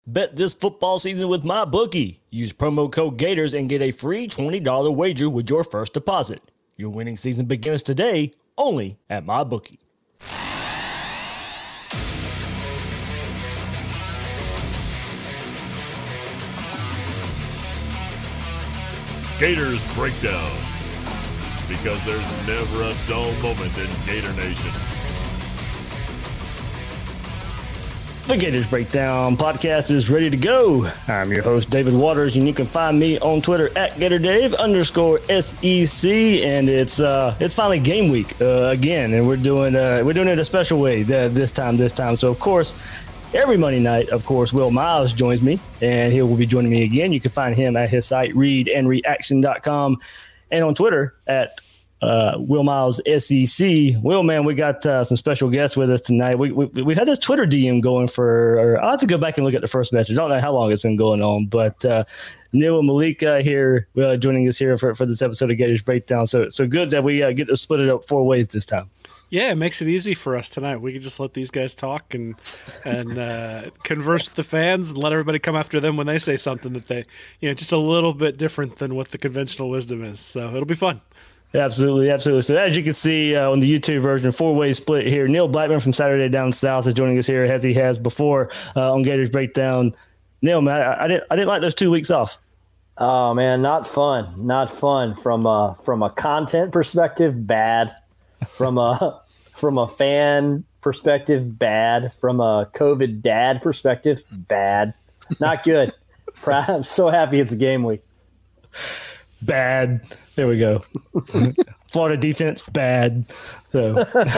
Bet this football season with MyBookie. Use promo code Gators and get a free $20 wager with your first deposit. Your winning season begins today, only at MyBookie. Gators Breakdown, because there's never a dull moment in Gator Nation. The Gators Breakdown podcast is ready to go. I'm your host, David Waters, and you can find me on Twitter at GatorDave_SEC. And it's finally game week again, and we're doing it a special way this time. So of course, every Monday night, of course, Will Miles joins me, and he will be joining me again. You can find him at his site, readandreaction.com, and on Twitter at Will Miles SEC. Will, man, we got some special guests with us tonight. We've had this Twitter DM going for, I'll have to go back and look at the first message. I don't know how long it's been going on, but Neil and Malik here joining us here for this episode of Gators Breakdown. So good that we get to split it up 4 ways this time. Yeah, it makes it easy for us tonight. We can just let these guys talk and converse with the fans and let everybody come after them when they say something that they, just a little bit different than what the conventional wisdom is. So it'll be fun. Absolutely. So as you can see on the YouTube version, 4-way split here. Neil Blackman from Saturday Down South is joining us here as he has before on Gators Breakdown. Neil, man, I didn't like those 2 weeks off. Oh man, not fun. From a content perspective, bad. From a fan perspective, bad. From a COVID dad perspective, bad. Not good. I'm so happy it's game week. Bad. There we go. Florida defense, bad. So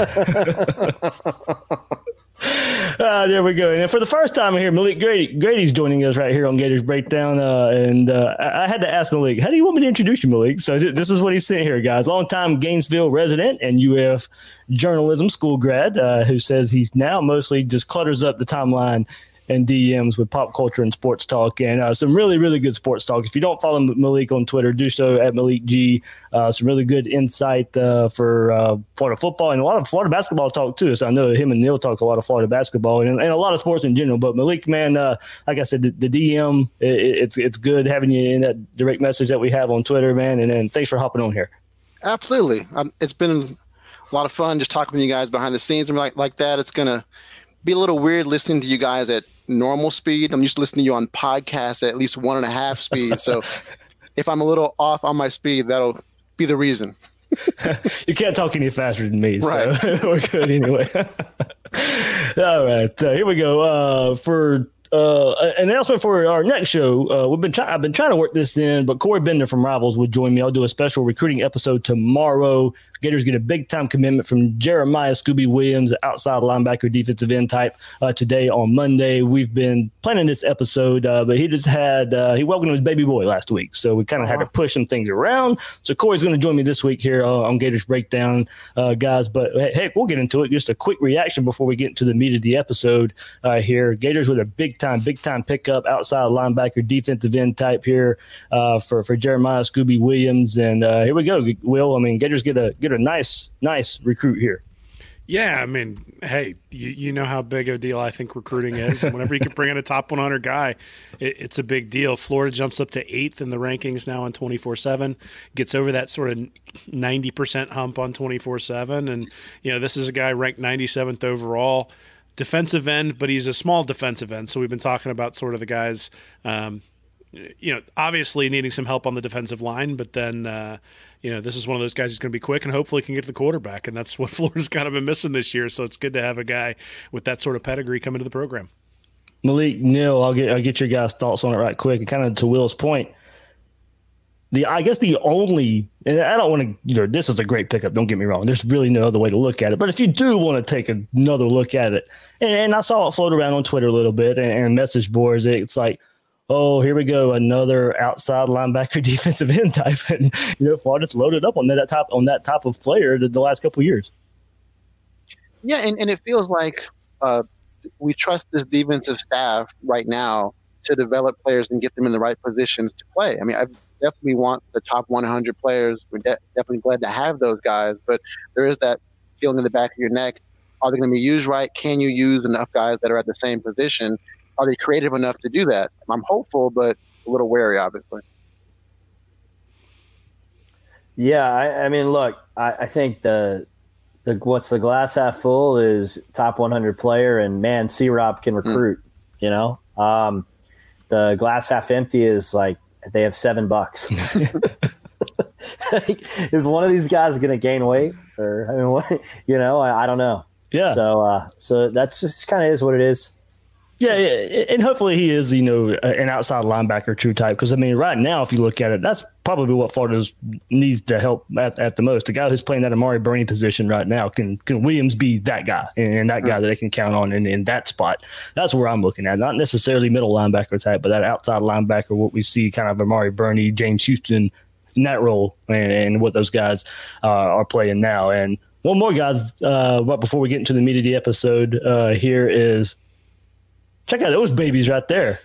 there we go. And for the first time here, Malik Grady's joining us right here on Gators Breakdown. I had to ask Malik, how do you want me to introduce you, Malik? So this is what he sent here, guys. Longtime Gainesville resident and UF journalism school grad who says he's now mostly just clutters up the timeline and DMs with pop culture and sports talk, and some really, really good sports talk. If you don't follow Malik on Twitter, do so at Malik G. Some really good insight for Florida football and a lot of Florida basketball talk too. So I know him and Neil talk a lot of Florida basketball and a lot of sports in general. But Malik, man, like I said, the DM, it's good having you in that direct message that we have on Twitter, man. And thanks for hopping on here. Absolutely, it's been a lot of fun just talking with you guys behind the scenes and like that. It's gonna be a little weird listening to you guys at normal speed. I'm used to listening to you on podcasts at least 1.5 speed. So if I'm a little off on my speed, that'll be the reason. You can't talk any faster than me, right. So we're good anyway. All right, here we go. For an announcement for our next show, I've been trying to work this in, but Corey Bender from Rivals would join me. I'll do a special recruiting episode tomorrow. Gators get a big-time commitment from Jeremiah Scooby Williams, outside linebacker, defensive end type, today on Monday. We've been planning this episode, but he just had he welcomed his baby boy last week, so we kind of had to push some things around. So Corey's going to join me this week here on Gators Breakdown, guys. But heck, we'll get into it. Just a quick reaction before we get into the meat of the episode here. Gators with a big time pickup, outside linebacker, defensive end type here for Jeremiah Scooby Williams, and here we go. Will, I mean, Gators get a nice recruit here. Yeah, I mean, hey, you know how big a deal I think recruiting is. And whenever you can bring in a top 100 guy, it's a big deal. Florida jumps up to 8th in the rankings now on 24/7, gets over that sort of 90% hump on 24/7, and this is a guy ranked 97th overall. Defensive end, but he's a small defensive end. So we've been talking about sort of the guys, obviously needing some help on the defensive line, but then, this is one of those guys who's going to be quick and hopefully can get to the quarterback. And that's what Florida's kind of been missing this year. So it's good to have a guy with that sort of pedigree come into the program. Malik, Neil, I'll get your guys' thoughts on it right quick. And kind of to Will's point, I guess the only, and I don't want to, this is a great pickup. Don't get me wrong. There's really no other way to look at it. But if you do want to take another look at it, and I saw it float around on Twitter a little bit and message boards, it's like, oh, here we go, another outside linebacker defensive end type. And, Florida's loaded up on that type of player the last couple of years. Yeah, and it feels like we trust this defensive staff right now to develop players and get them in the right positions to play. I mean, I definitely want the top 100 players. We're definitely glad to have those guys, but there is that feeling in the back of your neck. Are they going to be used right? Can you use enough guys that are at the same position? are they creative enough to do that? I'm hopeful, but a little wary, obviously. Yeah, I mean, look, I think the what's the glass half full is top 100 player, and man, C-Rob can recruit. You know, the glass half empty is like they have $7. Like, is one of these guys going to gain weight, or I mean, what, you know, I don't know. Yeah. So that's just kind of is what it is. Yeah, and hopefully he is, you know, an outside linebacker true type. Because, I mean, right now, if you look at it, that's probably what Florida needs to help at the most. The guy who's playing that Amari Burney position right now, can Williams be that guy and that guy that they can count on in that spot? That's where I'm looking at. Not necessarily middle linebacker type, but that outside linebacker, what we see kind of Amari Burney, James Houston in that role, and what those guys are playing now. And one more, guys, right before we get into the meat of the episode here is, check out those babies right there.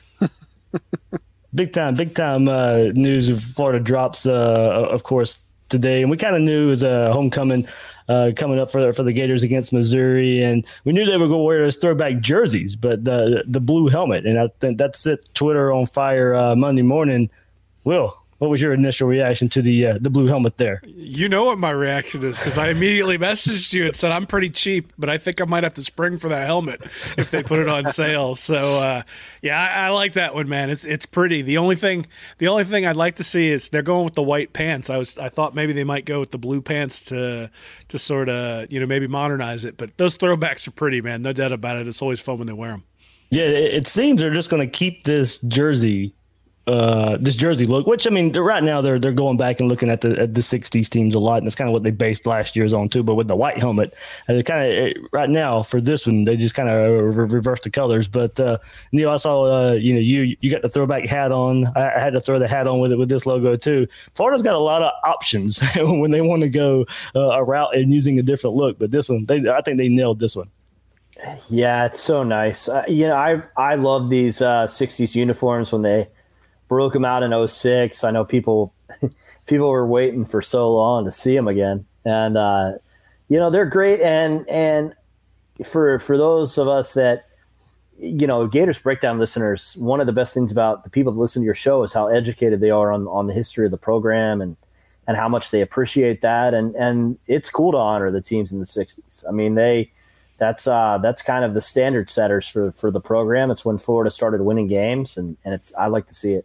big time news of Florida drops, of course, today. And we kind of knew it was a homecoming coming up for the Gators against Missouri. And we knew they were going to wear those throwback jerseys, but the blue helmet. And I think that set Twitter on fire Monday morning. Will, what was your initial reaction to the blue helmet there? You know what my reaction is, because I immediately messaged you and said I'm pretty cheap, but I think I might have to spring for that helmet if they put it on sale. So yeah, I like that one, man. It's pretty. The only thing I'd like to see is they're going with the white pants. I thought maybe they might go with the blue pants to sort of, you know, maybe modernize it. But those throwbacks are pretty, man. No doubt about it. It's always fun when they wear them. Yeah, it seems they're just going to keep this jersey look, which, I mean, right now they're going back and looking at the 60s teams a lot, and that's kind of what they based last year's on too. But with the white helmet, they kind of right now for this one they just kind of reverse the colors. But Neil, I saw you got the throwback hat on. I had to throw the hat on with this logo too. Florida's got a lot of options when they want to go a route and using a different look, but this one, I think they nailed this one. Yeah, it's so nice. I love these 60s uniforms when they broke them out in 06. I know people were waiting for so long to see them again. And, they're great. And for those of us that, Gators Breakdown listeners, one of the best things about the people that listen to your show is how educated they are on the history of the program and how much they appreciate that. And it's cool to honor the teams in the 60s. I mean, that's kind of the standard setters for the program. It's when Florida started winning games, and I like to see it.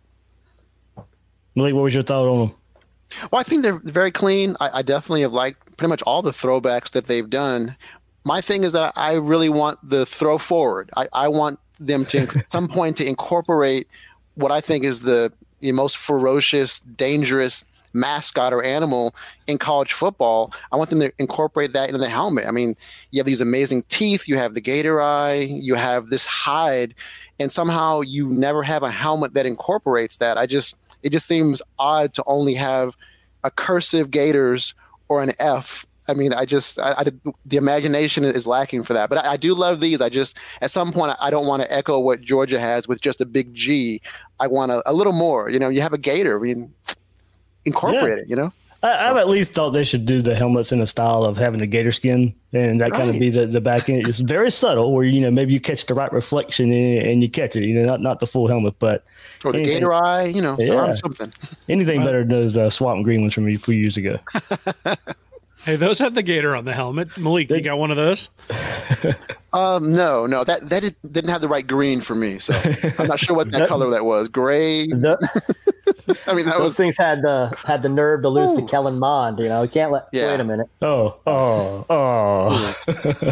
Malik, what was your thought on them? Well, I think they're very clean. I definitely have liked pretty much all the throwbacks that they've done. My thing is that I really want the throw forward. I want them to at some point to incorporate what I think is the most ferocious, dangerous mascot or animal in college football. I want them to incorporate that into the helmet. I mean, you have these amazing teeth, you have the gator eye, you have this hide, and somehow you never have a helmet that incorporates that. It just seems odd to only have a cursive Gators or an F. I mean, the imagination is lacking for that. But I do love these. At some point, I don't want to echo what Georgia has with just a big G. I want a little more. You have a Gator. I mean, incorporate it, I've at least thought they should do the helmets in a style of having the gator skin, and that kind of be the back end. It's very subtle where, maybe you catch the right reflection and you catch it, not the full helmet, but. Or the gator eye, something. Anything better than those swamp green ones from a few years ago. Hey, those had the gator on the helmet. Malik, you got one of those? No, that didn't have the right green for me. So I'm not sure what that color that was. Gray. I mean, those things had the nerve to lose to Kellen Mond. You can't let. Yeah. Wait a minute. Oh.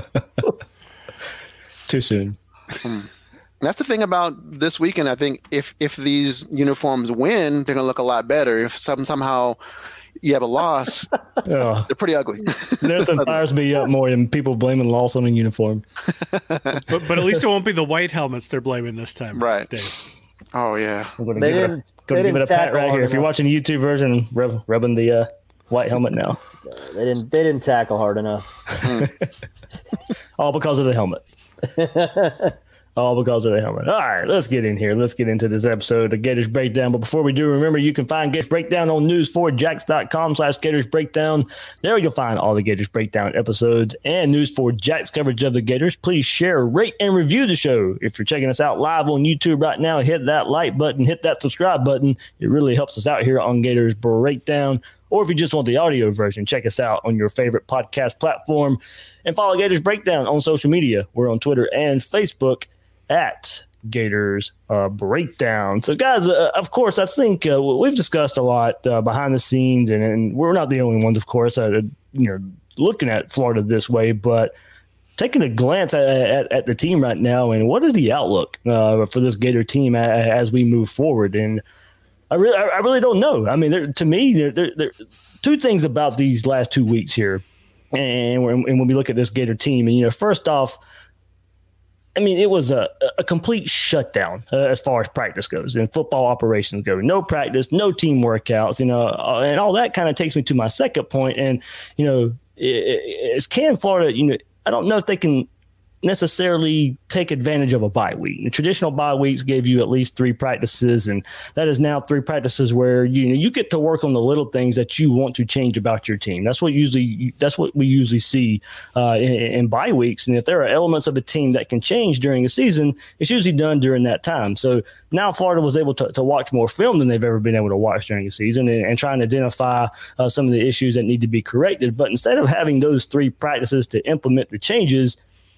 Too soon. That's the thing about this weekend. I think if these uniforms win, they're going to look a lot better. If somehow you have a loss, they're pretty ugly. Nothing fires me up more than people blaming loss on a uniform. But at least it won't be the white helmets they're blaming this time, right? Dave. Oh yeah, I'm going to give it a pat right here. If you're watching the YouTube version, rubbing the white helmet now. They didn't tackle hard enough. All because of the helmet. all because of the helmet. All right, let's get in here. Let's get into this episode of Gators Breakdown. But before we do, remember you can find Gators Breakdown on news4jax.com/Gators Breakdown. There you'll find all the Gators Breakdown episodes and News4Jax coverage of the Gators. Please share, rate, and review the show. If you're checking us out live on YouTube right now, hit that like button, hit that subscribe button. It really helps us out here on Gators Breakdown. Or if you just want the audio version, check us out on your favorite podcast platform and follow Gators Breakdown on social media. We're on Twitter and Facebook at Gators Breakdown. So, guys, of course, I think we've discussed a lot behind the scenes, and we're not the only ones, of course, looking at Florida this way, but taking a glance at the team right now, and what is the outlook for this Gator team as we move forward? And I really don't know. I mean, to me, there are two things about these last 2 weeks here, and when we look at this Gator team, and first off, I mean, it was a complete shutdown as far as practice goes and football operations go. No practice, no team workouts, and all that kind of takes me to my second point. And can Florida, I don't know if they can necessarily take advantage of a bye week. The traditional bye weeks gave you at least 3 practices, and that is now 3 practices where you get to work on the little things that you want to change about your team. That's what we usually see in bye weeks. And if there are elements of a team that can change during a season, it's usually done during that time. So now Florida was able to watch more film than they've ever been able to watch during a season and try and identify some of the issues that need to be corrected. But instead of having those 3 practices to implement the changes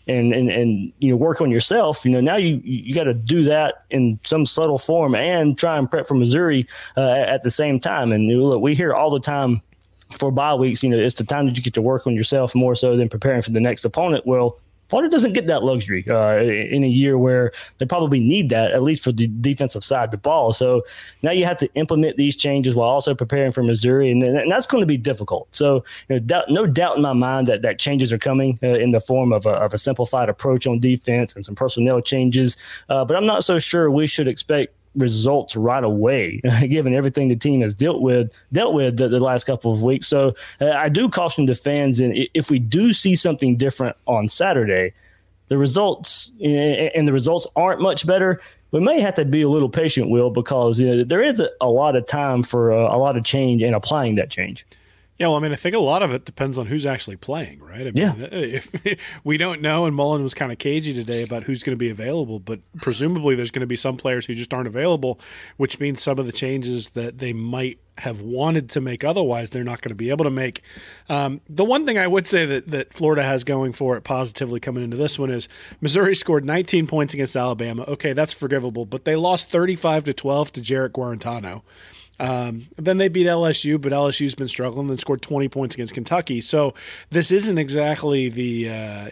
and work on yourself, now you got to do that in some subtle form and try and prep for Missouri at the same time. And look, we hear all the time for bye weeks, it's the time that you get to work on yourself more so than preparing for the next opponent. Well, Florida doesn't get that luxury in a year where they probably need that, at least for the defensive side of the ball. So now you have to implement these changes while also preparing for Missouri, and that's going to be difficult. So no doubt in my mind that changes are coming in the form of a simplified approach on defense and some personnel changes. But I'm not so sure we should expect results right away, given everything the team has dealt with the last couple of weeks. So I do caution the fans, and if we do see something different on Saturday, the results aren't much better, we may have to be a little patient, Will, because there is a lot of time for a lot of change and applying that change. Yeah, well, I mean, I think a lot of it depends on who's actually playing, right? I mean, if we don't know, and Mullen was kind of cagey today about who's going to be available, but presumably there's going to be some players who just aren't available, which means some of the changes that they might have wanted to make otherwise they're not going to be able to make. The one thing I would say that Florida has going for it positively coming into this one is Missouri scored 19 points against Alabama. Okay, that's forgivable, but they lost 35-12 to Jarrett Guarantano. Then they beat LSU, but LSU's been struggling, then scored 20 points against Kentucky. So this isn't exactly the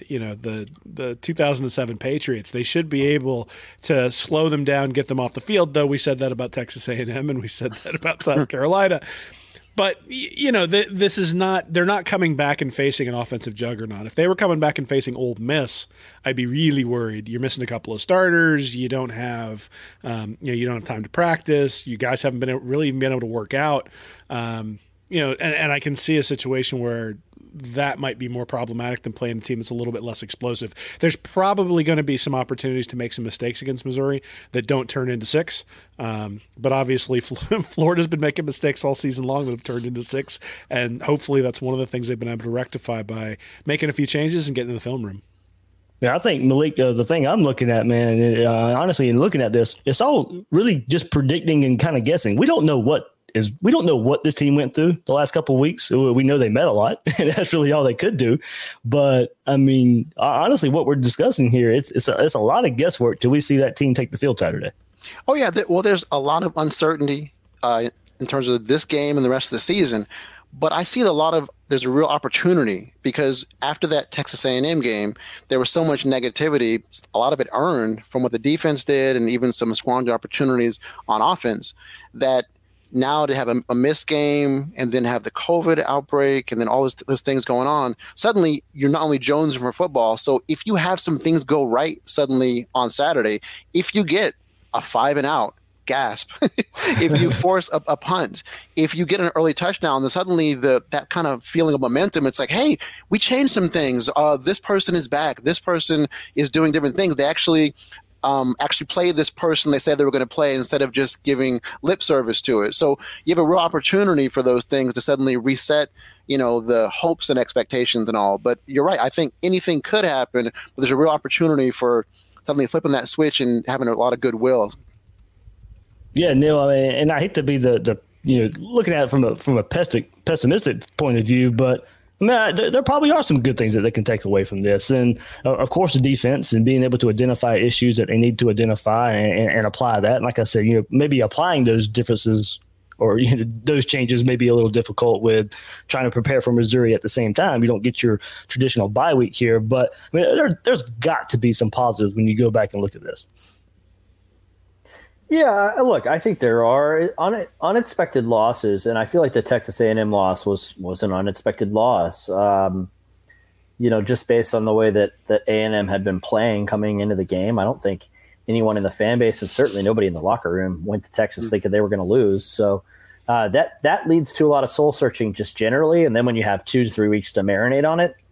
2007 Patriots. They should be able to slow them down, get them off the field, though we said that about Texas A&M and we said that about South Carolina. But, this is not – they're not coming back and facing an offensive juggernaut. If they were coming back and facing Ole Miss, I'd be really worried. You're missing a couple of starters. You don't have you don't have time to practice. You guys haven't been able to work out. And I can see a situation where that might be more problematic than playing a team that's a little bit less explosive. There's probably going to be some opportunities to make some mistakes against Missouri that don't turn into 6. But obviously Florida's been making mistakes all season long that have turned into 6. And hopefully that's one of the things they've been able to rectify by making a few changes and getting in the film room. Yeah, I think, Malik, the thing I'm looking at, man, honestly, in looking at this, it's all really just predicting and kind of guessing. We don't know what this team went through the last couple of weeks. We know they met a lot, and that's really all they could do. But I mean, honestly, what we're discussing here, it's a lot of guesswork till we see that team take the field Saturday. Oh yeah, well, there's a lot of uncertainty in terms of this game and the rest of the season. But I see there's a real opportunity because after that Texas A&M game, there was so much negativity, a lot of it earned from what the defense did and even some squandered opportunities on offense, that now to have a missed game and then have the COVID outbreak and then all those things going on, suddenly you're not only jonesing for football. So if you have some things go right suddenly on Saturday, if you get a 5-and-out, gasp. If you force a punt, if you get an early touchdown, then suddenly that kind of feeling of momentum, it's like, hey, we changed some things. This person is back. This person is doing different things. They actually actually play this person they said they were going to play instead of just giving lip service to it. So you have a real opportunity for those things to suddenly reset, the hopes and expectations and all. But you're right. I think anything could happen, but there's a real opportunity for suddenly flipping that switch and having a lot of goodwill. Yeah, Neil, I mean, and I hate to be the looking at it from a pessimistic point of view, but I mean, there probably are some good things that they can take away from this. And, of course, the defense and being able to identify issues that they need to identify and apply that. And like I said, maybe applying those differences or those changes may be a little difficult with trying to prepare for Missouri at the same time. You don't get your traditional bye week here. But, I mean, there's got to be some positives when you go back and look at this. Yeah, look, I think there are unexpected losses, and I feel like the Texas A&M loss was an unexpected loss. Just based on the way that A&M had been playing coming into the game, I don't think anyone in the fan base, and certainly nobody in the locker room, went to Texas thinking they were going to lose. So that leads to a lot of soul searching just generally, and then when you have 2 to 3 weeks to marinate on it,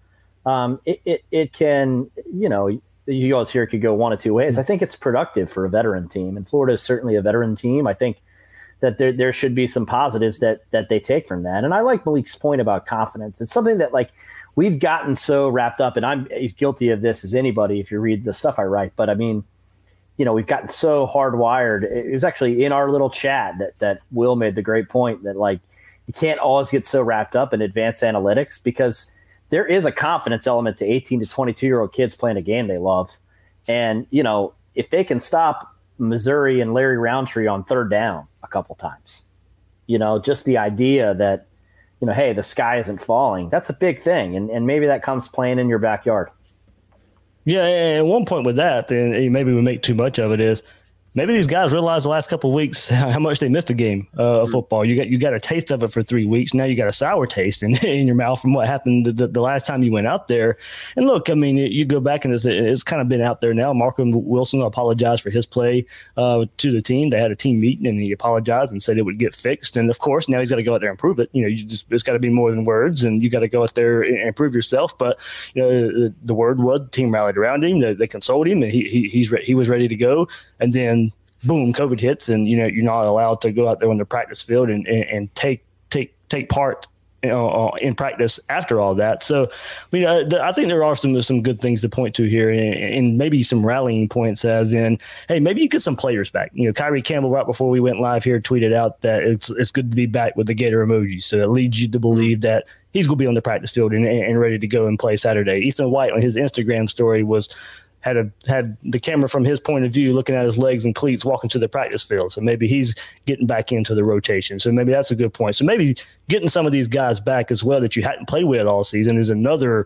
it can you always hear it could go one of two ways. I think it's productive for a veteran team, and Florida is certainly a veteran team. I think that there should be some positives that they take from that. And I like Malik's point about confidence. It's something that we've gotten so wrapped up, and I'm as guilty of this as anybody if you read the stuff I write. But I mean, we've gotten so hardwired. It was actually in our little chat that Will made the great point that you can't always get so wrapped up in advanced analytics because there is a confidence element to 18 to 22-year-old kids playing a game they love. And, if they can stop Missouri and Larry Roundtree on third down a couple times, just the idea that, hey, the sky isn't falling, that's a big thing. And maybe that comes playing in your backyard. Yeah, and one point with that, and maybe we make too much of it, is maybe these guys realize the last couple of weeks how much they missed a game of football. You got a taste of it for 3 weeks. Now you got a sour taste in your mouth from what happened the last time you went out there. And look, I mean, you go back and it's kind of been out there now. Marco Wilson apologized for his play to the team. They had a team meeting and he apologized and said it would get fixed. And of course, now he's got to go out there and prove it. It's got to be more than words, and you got to go out there and prove yourself. But the word was the team rallied around him. They consoled him, and he was ready to go. And then boom, COVID hits, and you're not allowed to go out there on the practice field and take part in practice after all that. So, I mean, I think there are some good things to point to here, and maybe some rallying points, as in, hey, maybe you get some players back. Kyrie Campbell, right before we went live here, tweeted out that it's good to be back with the Gator emoji. So it leads you to believe that he's going to be on the practice field and ready to go and play Saturday. Ethan White on his Instagram story had the camera from his point of view looking at his legs and cleats walking to the practice field. So maybe he's getting back into the rotation. So maybe that's a good point. So maybe getting some of these guys back as well that you hadn't played with all season is another,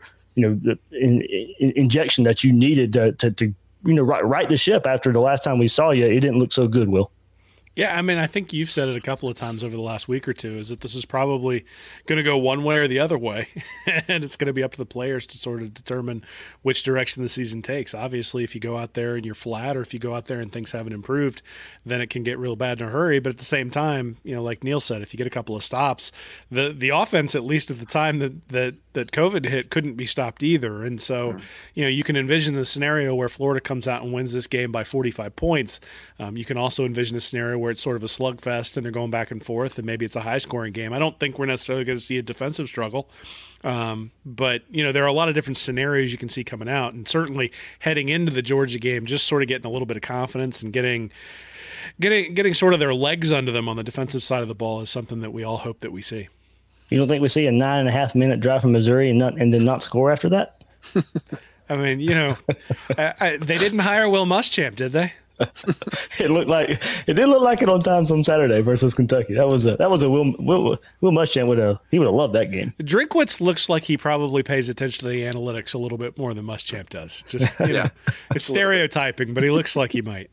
injection that you needed to right the ship after the last time we saw you. It didn't look so good, Will. Yeah, I mean, I think you've said it a couple of times over the last week or two, is that this is probably going to go one way or the other way, and it's going to be up to the players to sort of determine which direction the season takes. Obviously, if you go out there and you're flat, or if you go out there and things haven't improved, then it can get real bad in a hurry. But at the same time, like Neil said, if you get a couple of stops, the offense, at least at the time that COVID hit, couldn't be stopped either. And so, you can envision the scenario where Florida comes out and wins this game by 45 points. You can also envision a scenario where it's sort of a slugfest and they're going back and forth, and maybe it's a high-scoring game. I don't think we're necessarily going to see a defensive struggle, but there are a lot of different scenarios you can see coming out, and certainly heading into the Georgia game, just sort of getting a little bit of confidence and getting sort of their legs under them on the defensive side of the ball is something that we all hope that we see. You don't think we see a 9.5-minute drive from Missouri and then not score after that? I mean, they didn't hire Will Muschamp, did they? It didn't look like it on times on Saturday versus Kentucky. That was a Will Muschamp would have loved that game. Drinkwitz looks like he probably pays attention to the analytics a little bit more than Muschamp does. Just it's stereotyping, but he looks like he might.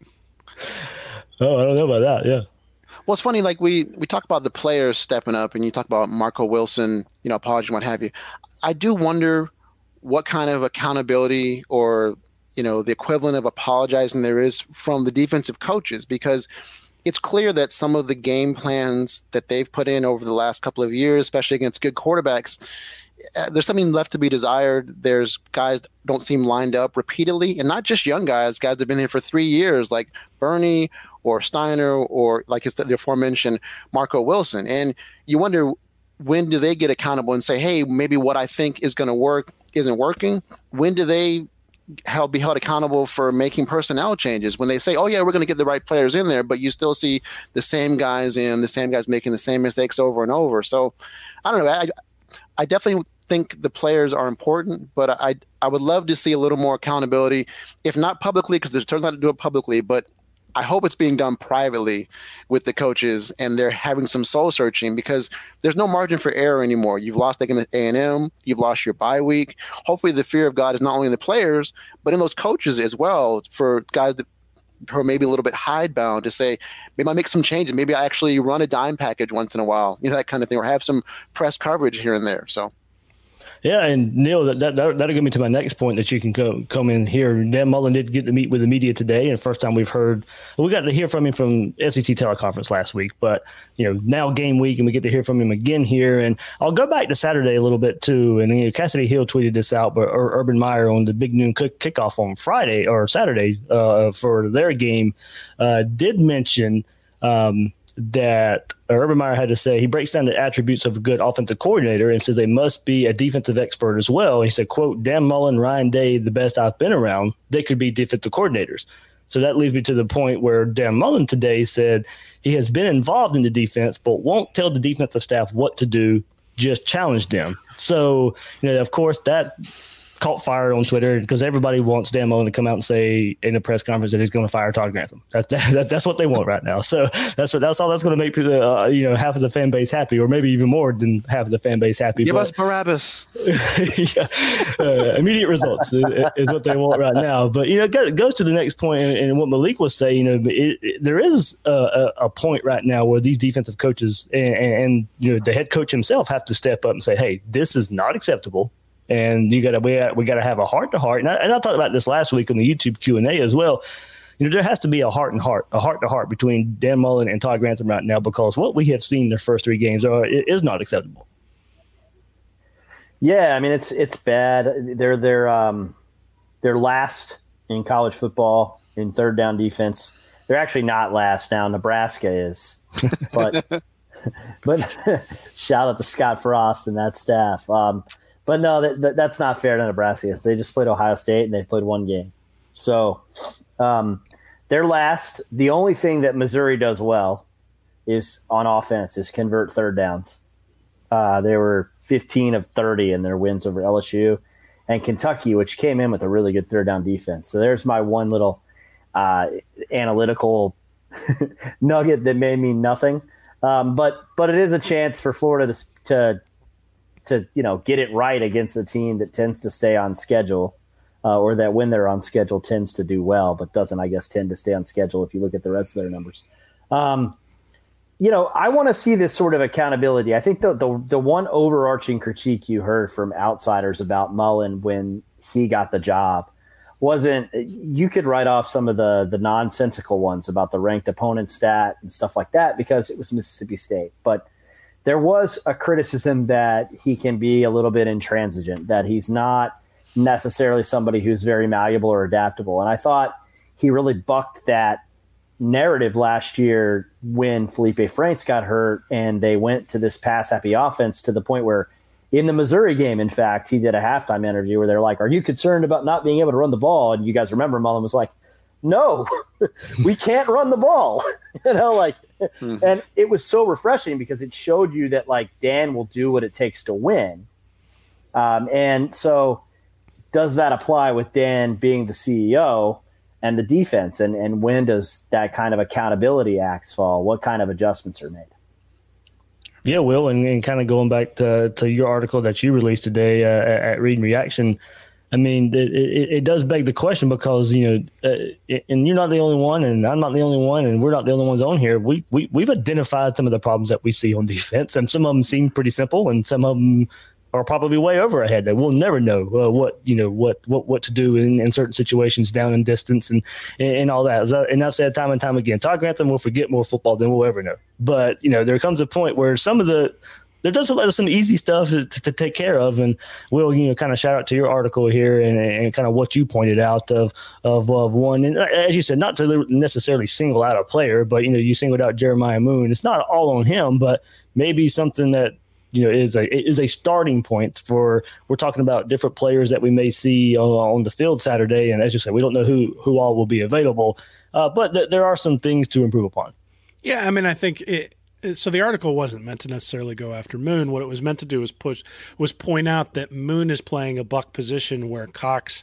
Oh, I don't know about that. Yeah. Well, it's funny. Like we talk about the players stepping up, and you talk about Marco Wilson, apology and what have you. I do wonder what kind of accountability or the equivalent of apologizing there is from the defensive coaches, because it's clear that some of the game plans that they've put in over the last couple of years, especially against good quarterbacks, there's something left to be desired. There's guys that don't seem lined up repeatedly, and not just young guys that have been here for 3 years, like Bernie or Steiner or like the aforementioned Marco Wilson. And you wonder, when do they get accountable and say, hey, maybe what I think is going to work isn't working? When do they be held accountable for making personnel changes? When they say, oh, yeah, we're going to get the right players in there, but you still see the same guys making the same mistakes over and over. So I don't know. I definitely think the players are important, but I would love to see a little more accountability, if not publicly, because there's turns out to do it publicly, but I hope it's being done privately with the coaches, and they're having some soul searching, because there's no margin for error anymore. You've lost against A&M. You've lost your bye week. Hopefully the fear of God is not only in the players, but in those coaches as well, for guys that who are maybe a little bit hidebound, to say, maybe I make some changes. Maybe I actually run a dime package once in a while, that kind of thing, or have some press coverage here and there. So. Yeah, and Neil, that'll get me to my next point that you can come in here. Dan Mullen did get to meet with the media today, and first time we got to hear from him from SEC teleconference last week, but now game week, and we get to hear from him again here. And I'll go back to Saturday a little bit too. And Cassidy Hill tweeted this out, but Urban Meyer on the Big Noon kickoff on Friday or Saturday for their game did mention that Urban Meyer had to say, he breaks down the attributes of a good offensive coordinator and says they must be a defensive expert as well. He said, quote, Dan Mullen, Ryan Day, the best I've been around, they could be defensive coordinators. So that leads me to the point where Dan Mullen today said he has been involved in the defense, but won't tell the defensive staff what to do, just challenge them. So, of course, that caught fire on Twitter because everybody wants Dan Mullen to come out and say in a press conference that he's going to fire Todd Grantham. That's what they want right now. So that's all that's going to make half of the fan base happy, or maybe even more than half of the fan base happy. Give us Barabbas. Immediate results is what they want right now. But it goes to the next point, and what Malik was saying. There is a point right now where these defensive coaches and the head coach himself have to step up and say, "Hey, this is not acceptable." And we got to have a heart to heart. And I talked about this last week on the YouTube Q&A as well. There has to be a heart to heart between Dan Mullen and Todd Grantham right now, because what we have seen their first 3 games is not acceptable. Yeah, I mean it's bad. They're last in college football in third down defense. They're actually not last now. Nebraska is, but shout out to Scott Frost and that staff. But no, that's not fair to Nebraska. They just played Ohio State, and they played 1 game. So they're last. The only thing that Missouri does well is on offense is convert third downs. They were 15 of 30 in their wins over LSU and Kentucky, which came in with a really good third down defense. So there's my one little analytical nugget that may mean nothing. But it is a chance for Florida to get it right against a team that tends to stay on schedule, or that when they're on schedule tends to do well, but doesn't, I guess, tend to stay on schedule if you look at the rest of their numbers. I want to see this sort of accountability. I think the one overarching critique you heard from outsiders about Mullen when he got the job wasn't – you could write off some of the nonsensical ones about the ranked opponent stat and stuff like that because it was Mississippi State. But there was a criticism that he can be a little bit intransigent, that he's not necessarily somebody who's very malleable or adaptable. And I thought he really bucked that narrative last year when Felipe Franks got hurt and they went to this pass-happy offense, to the point where in the Missouri game, in fact, he did a halftime interview where they're like, "Are you concerned about not being able to run the ball?" And you guys remember Mullen was like, "No, we can't run the ball." And it was so refreshing because it showed you that Dan will do what it takes to win. And so does that apply with Dan being the CEO and the defense? And when does that kind of accountability axe fall? What kind of adjustments are made? Yeah, Will, and kind of going back to your article that you released today at Read and Reaction, I mean, it does beg the question because, and you're not the only one, and I'm not the only one, and we're not the only ones on here. We've identified some of the problems that we see on defense, and some of them seem pretty simple, and some of them are probably way over our head that we'll never know what to do in certain situations, down in distance and all that. And I've said time and time again, Todd Grantham will forget more football than we'll ever know. But there comes a point where some of the there does some easy stuff to take care of. And Will, kind of shout out to your article here and kind of what you pointed out of one. And as you said, not to necessarily single out a player, but, you singled out Jeremiah Moon. It's not all on him, but maybe something that, is a starting point for, we're talking about different players that we may see on the field Saturday. And as you said, we don't know who all will be available, but there are some things to improve upon. Yeah, I mean, I think so the article wasn't meant to necessarily go after Moon. What it was meant to do was point out that Moon is playing a buck position where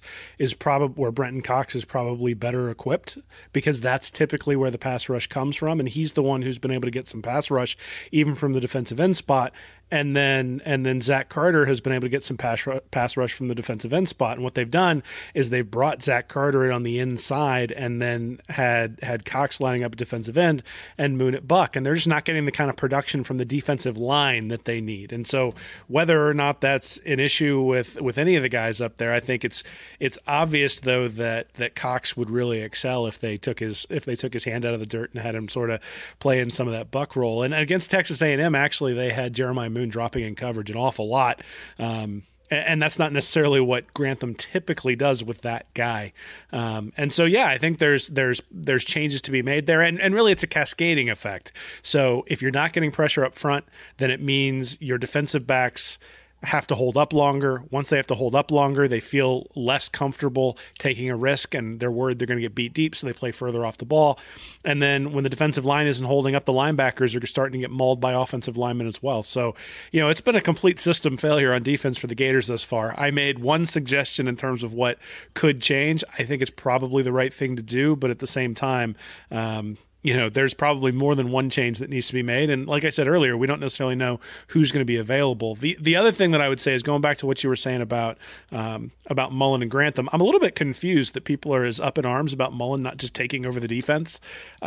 Brenton Cox is probably better equipped, because that's typically where the pass rush comes from, and he's the one who's been able to get some pass rush even from the defensive end spot. And then Zach Carter has been able to get some pass rush from the defensive end spot. And what they've done is they've brought Zach Carter in on the inside and then had Cox lining up at defensive end and Moon at buck. And they're just not getting the kind of production from the defensive line that they need. And so whether or not that's an issue with any of the guys up there, I think it's obvious, though, that Cox would really excel if they took his hand out of the dirt and had him sort of play in some of that buck role. And against Texas A&M, actually, they had Jeremiah Moon dropping in coverage an awful lot. And that's not necessarily what Grantham typically does with that guy. And so, yeah, I think there's changes to be made there. And really it's a cascading effect. So if you're not getting pressure up front, then it means your defensive backs have to hold up longer. Once they have to hold up longer, they feel less comfortable taking a risk, and they're worried they're going to get beat deep, so they play further off the ball. And then when the defensive line isn't holding up, the linebackers are starting to get mauled by offensive linemen as well. So, it's been a complete system failure on defense for the Gators thus far. I made one suggestion in terms of what could change. I think it's probably the right thing to do, but at the same time, there's probably more than one change that needs to be made. And like I said earlier, we don't necessarily know who's going to be available. The other thing that I would say is, going back to what you were saying about Mullen and Grantham, I'm a little bit confused that people are as up in arms about Mullen not just taking over the defense.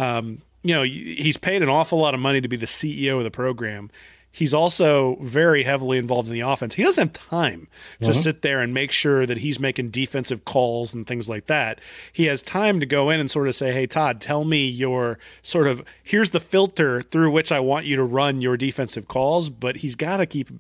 He's paid an awful lot of money to be the CEO of the program. He's also very heavily involved in the offense. He doesn't have time to sit there and make sure that he's making defensive calls and things like that. He has time to go in and sort of say, hey, Todd, tell me your sort of, here's the filter through which I want you to run your defensive calls. But he's got to keep,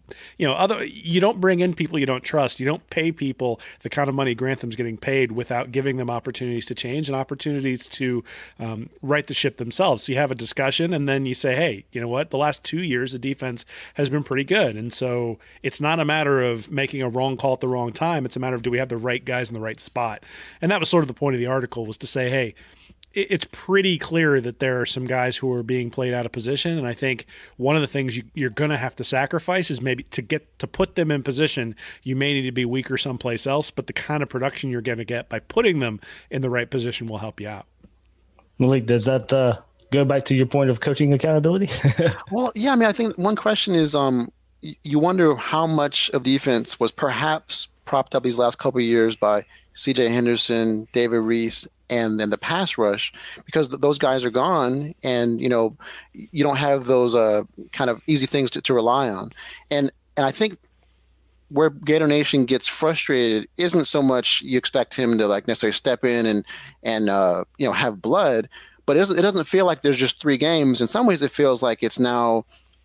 you don't bring in people you don't trust. You don't pay people the kind of money Grantham's getting paid without giving them opportunities to change and opportunities to right the ship themselves. So you have a discussion, and then you say, hey, you know what? The last 2 years, the defense has been pretty good. And so it's not a matter of making a wrong call at the wrong time. It's a matter of, do we have the right guys in the right spot? And that was sort of the point of the article, was to say, hey, it's pretty clear that there are some guys who are being played out of position. And I think one of the things you're going to have to sacrifice is maybe to put them in position, you may need to be weaker someplace else, but the kind of production you're going to get by putting them in the right position will help you out. Malik, does that go back to your point of coaching accountability? Well, yeah, I mean, I think one question is, you wonder how much of defense was perhaps propped up these last couple of years by C.J. Henderson, David Reese, and then the pass rush, because those guys are gone, and you don't have those kind of easy things to rely on. And I think where Gator Nation gets frustrated isn't so much you expect him to necessarily step in and have blood. But it doesn't feel like there's just 3 games. In some ways, it feels like it's now,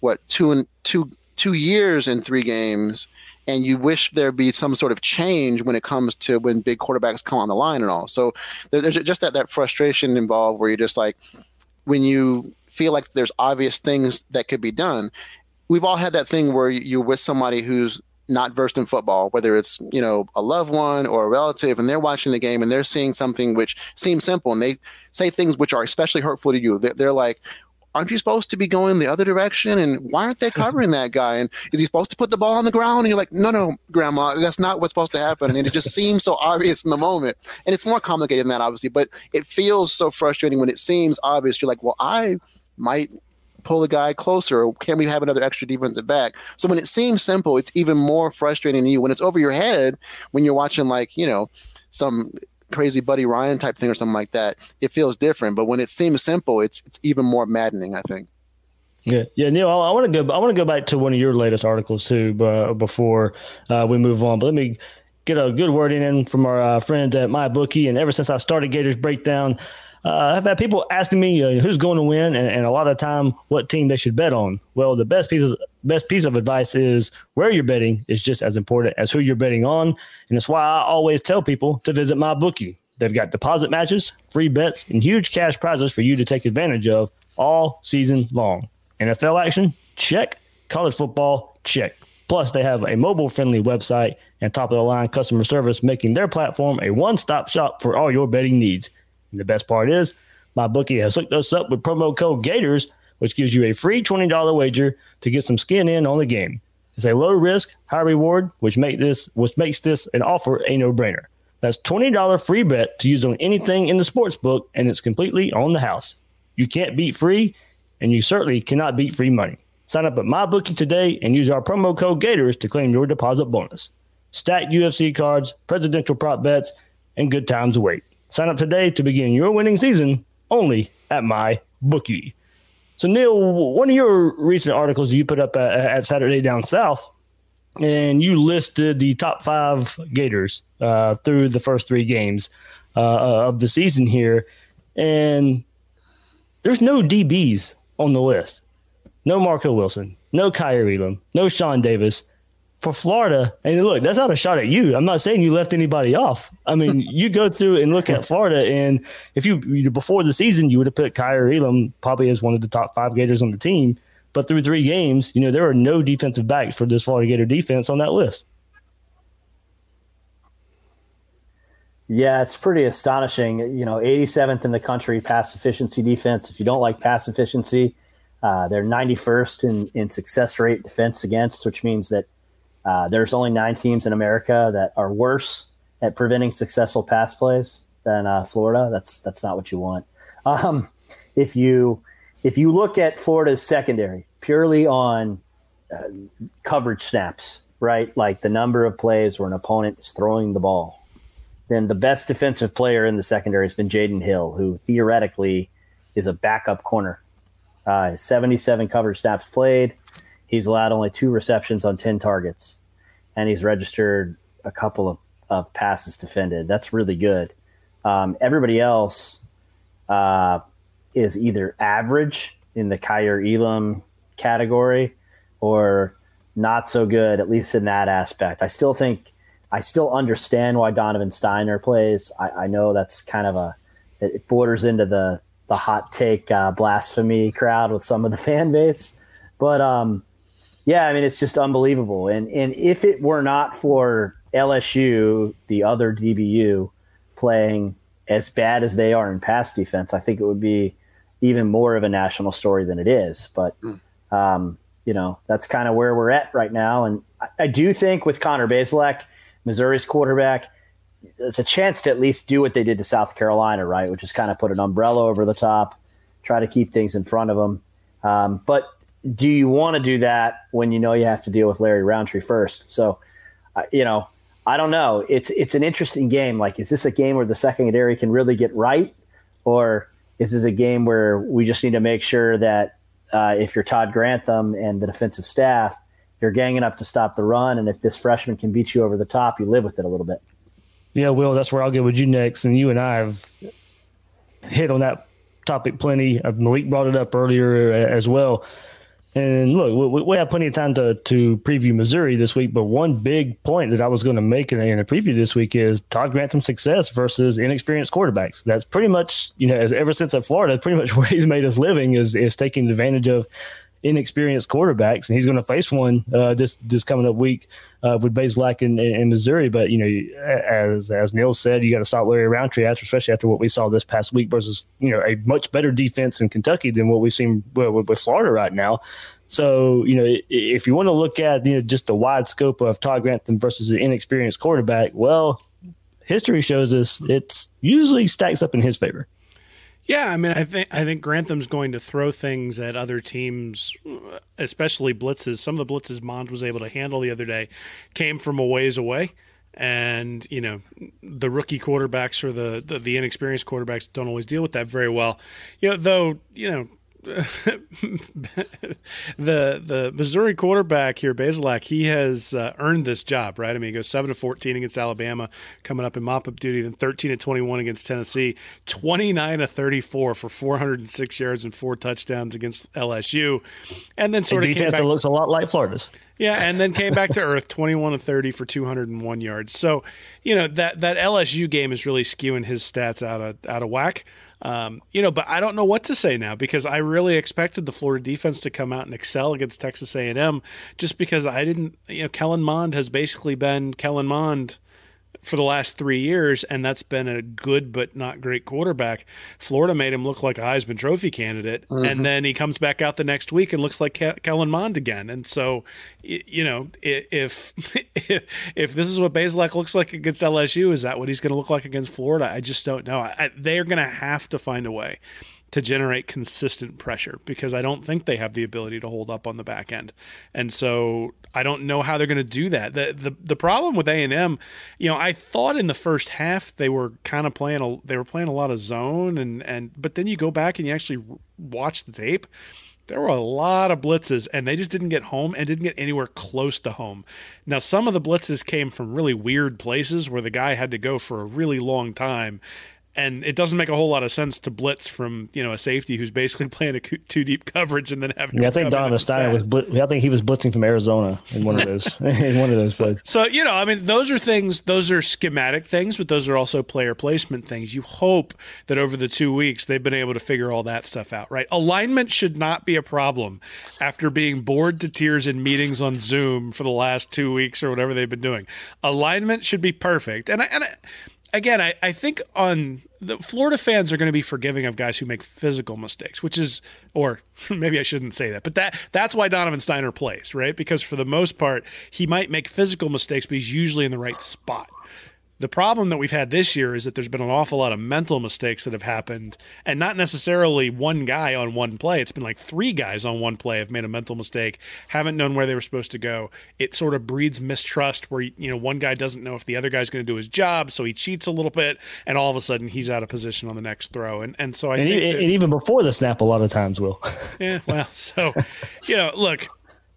2 years and 3 games, and you wish there'd be some sort of change when it comes to when big quarterbacks come on the line and all. So there's just that frustration involved, where you're just like, when you feel like there's obvious things that could be done. We've all had that thing where you're with somebody who's not versed in football, whether it's, a loved one or a relative, and they're watching the game and they're seeing something which seems simple, and they say things which are especially hurtful to you. They're like, aren't you supposed to be going the other direction? And why aren't they covering that guy? And is he supposed to put the ball on the ground? And you're like, no, Grandma, that's not what's supposed to happen. And it just seems so obvious in the moment. And it's more complicated than that, obviously, but it feels so frustrating when it seems obvious. You're like, well, I might pull the guy closer, or can we have another extra defensive back? So when it seems simple, it's even more frustrating to you. When it's over your head, when you're watching some crazy Buddy Ryan type thing or something like that, it feels different. But when it seems simple, it's even more maddening, I think. Yeah, Neil, I want to go back to one of your latest articles too, before we move on. But let me get a good word in from our friend at MyBookie. And ever since I started Gators Breakdown, I've had people asking me who's going to win, and a lot of time what team they should bet on. Well, the best piece best piece of advice is where you're betting is just as important as who you're betting on. And that's why I always tell people to visit MyBookie. They've got deposit matches, free bets, and huge cash prizes for you to take advantage of all season long. NFL action? Check. College football? Check. Plus, they have a mobile-friendly website and top-of-the-line customer service, making their platform a one-stop shop for all your betting needs. And the best part is, MyBookie has hooked us up with promo code Gators, which gives you a free $20 wager to get some skin in on the game. It's a low-risk, high-reward, which makes this an offer a no-brainer. That's $20 free bet to use on anything in the sports book, and it's completely on the house. You can't beat free, and you certainly cannot beat free money. Sign up at MyBookie today and use our promo code Gators to claim your deposit bonus. Stacked UFC cards, presidential prop bets, and good times await. Sign up today to begin your winning season only at MyBookie. So, Neil, one of your recent articles you put up at Saturday Down South, and you listed the top 5 Gators through the first 3 games of the season here. And there's no DBs on the list. No Marco Wilson, no Kyer Elam, no Sean Davis. For Florida, and look, that's not a shot at you. I'm not saying you left anybody off. I mean, you go through and look at Florida, and if you before the season, you would have put Kyer Elam probably as one of the top 5 Gators on the team. But through 3 games, there are no defensive backs for this Florida Gator defense on that list. Yeah, it's pretty astonishing. 87th in the country pass efficiency defense. If you don't like pass efficiency, they're 91st in success rate defense against, which means that there's only 9 teams in America that are worse at preventing successful pass plays than Florida. That's not what you want. If you look at Florida's secondary purely on coverage snaps, right, like the number of plays where an opponent is throwing the ball, then the best defensive player in the secondary has been Jaden Hill, who theoretically is a backup corner. 77 coverage snaps played. He's allowed only 2 receptions on 10 targets, and he's registered a couple of passes defended. That's really good. Everybody else is either average in the Kyer Elam category or not so good, at least in that aspect. I still understand why Donovan Steiner plays. I know that's kind of it borders into the hot take blasphemy crowd with some of the fan base. But yeah, I mean, it's just unbelievable. And if it were not for LSU, the other DBU, playing as bad as they are in pass defense, I think it would be even more of a national story than it is. But, that's kind of where we're at right now. And I do think with Connor Bazelak, Missouri's quarterback, there's a chance to at least do what they did to South Carolina, right, which is kind of put an umbrella over the top, try to keep things in front of them. But do you want to do that when you have to deal with Larry Roundtree first? So, I don't know. It's an interesting game. Like, is this a game where the secondary can really get right? Or is this a game where we just need to make sure that if you're Todd Grantham and the defensive staff, you're ganging up to stop the run, and if this freshman can beat you over the top, you live with it a little bit. Yeah, Will, that's where I'll get with you next. And you and I have hit on that topic plenty. Malik brought it up earlier as well. And look, we have plenty of time to preview Missouri this week, but one big point that I was going to make in a preview this week is Todd Grantham's success versus inexperienced quarterbacks. That's pretty much, ever since at Florida, pretty much where he's made his living is taking advantage of inexperienced quarterbacks, and he's going to face one this coming up week with Bazelak in Missouri. But as Neil said, you got to stop Larry Roundtree, especially after what we saw this past week versus a much better defense in Kentucky than what we've seen with Florida right now. So if you want to look at just the wide scope of Todd Grantham versus an inexperienced quarterback, well, history shows us it's usually stacks up in his favor. Yeah, I mean, I think Grantham's going to throw things at other teams, especially blitzes. Some of the blitzes Mond was able to handle the other day came from a ways away, and the rookie quarterbacks or the inexperienced quarterbacks don't always deal with that very well. the Missouri quarterback here, Bazelak, he has earned this job, right? I mean, he goes 7-14 against Alabama, coming up in mop-up duty, then 13-21 against Tennessee, 29-34 for 406 yards and 4 touchdowns against LSU, and then sort of defense that looks a lot like Florida's. Yeah, and then came back to earth, 21-30 for 201 yards. So, that LSU game is really skewing his stats out of whack. But I don't know what to say now, because I really expected the Florida defense to come out and excel against Texas A&M, just because I didn't. Kellen Mond has basically been Kellen Mond for the last 3 years, and that's been a good but not great quarterback. Florida made him look like a Heisman Trophy candidate, and then he comes back out the next week and looks like Kellen Mond again. And so, if this is what Bazelak looks like against LSU, is that what he's going to look like against Florida? I just don't know. They're going to have to find a way to generate consistent pressure, because I don't think they have the ability to hold up on the back end. And so I don't know how they're going to do that. The problem with A&M, I thought in the first half they were kind of playing a lot of zone, but then you go back and you actually watch the tape. There were a lot of blitzes, and they just didn't get home and didn't get anywhere close to home. Now, some of the blitzes came from really weird places where the guy had to go for a really long time. And it doesn't make a whole lot of sense to blitz from a safety who's basically playing a too deep coverage and then having. Yeah, I think Donovan Steiner was. I think he was blitzing from Arizona in one of those plays. So those are things. Those are schematic things, but those are also player placement things. You hope that over the 2 weeks they've been able to figure all that stuff out. Right, alignment should not be a problem after being bored to tears in meetings on Zoom for the last 2 weeks or whatever they've been doing. Alignment should be perfect, Again, I think on the Florida fans are going to be forgiving of guys who make physical mistakes, or maybe I shouldn't say that, but that's why Donovan Steiner plays, right? Because for the most part, he might make physical mistakes, but he's usually in the right spot. The problem that we've had this year is that there's been an awful lot of mental mistakes that have happened, and not necessarily one guy on one play. It's been like 3 guys on one play have made a mental mistake, haven't known where they were supposed to go. It sort of breeds mistrust where, one guy doesn't know if the other guy's going to do his job, so he cheats a little bit, and all of a sudden he's out of position on the next throw. And so I think and even before the snap, a lot of times, Will. Yeah, well, so, look,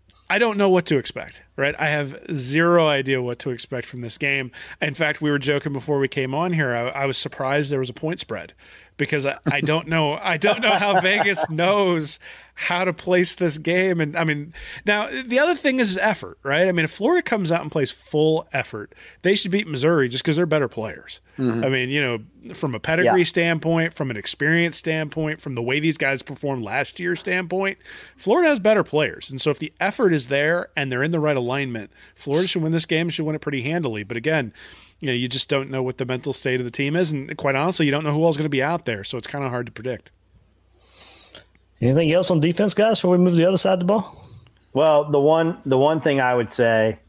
I don't know what to expect, right? I have zero idea what to expect from this game. In fact, we were joking before we came on here. I was surprised there was a point spread, because I don't know. I don't know how Vegas knows how to place this game. And I mean, now the other thing is effort, right? I mean, if Florida comes out and plays full effort, they should beat Missouri just because they're better players. Mm-hmm. I mean, from a pedigree standpoint, from an experience standpoint, from the way these guys performed last year standpoint, Florida has better players. And so if the effort is there and they're in the right alignment, Florida should win this game, should win it pretty handily. But again, you just don't know what the mental state of the team is. And quite honestly, you don't know who else is going to be out there. So it's kind of hard to predict. Anything else on defense, guys, before we move to the other side of the ball? Well, the one thing I would say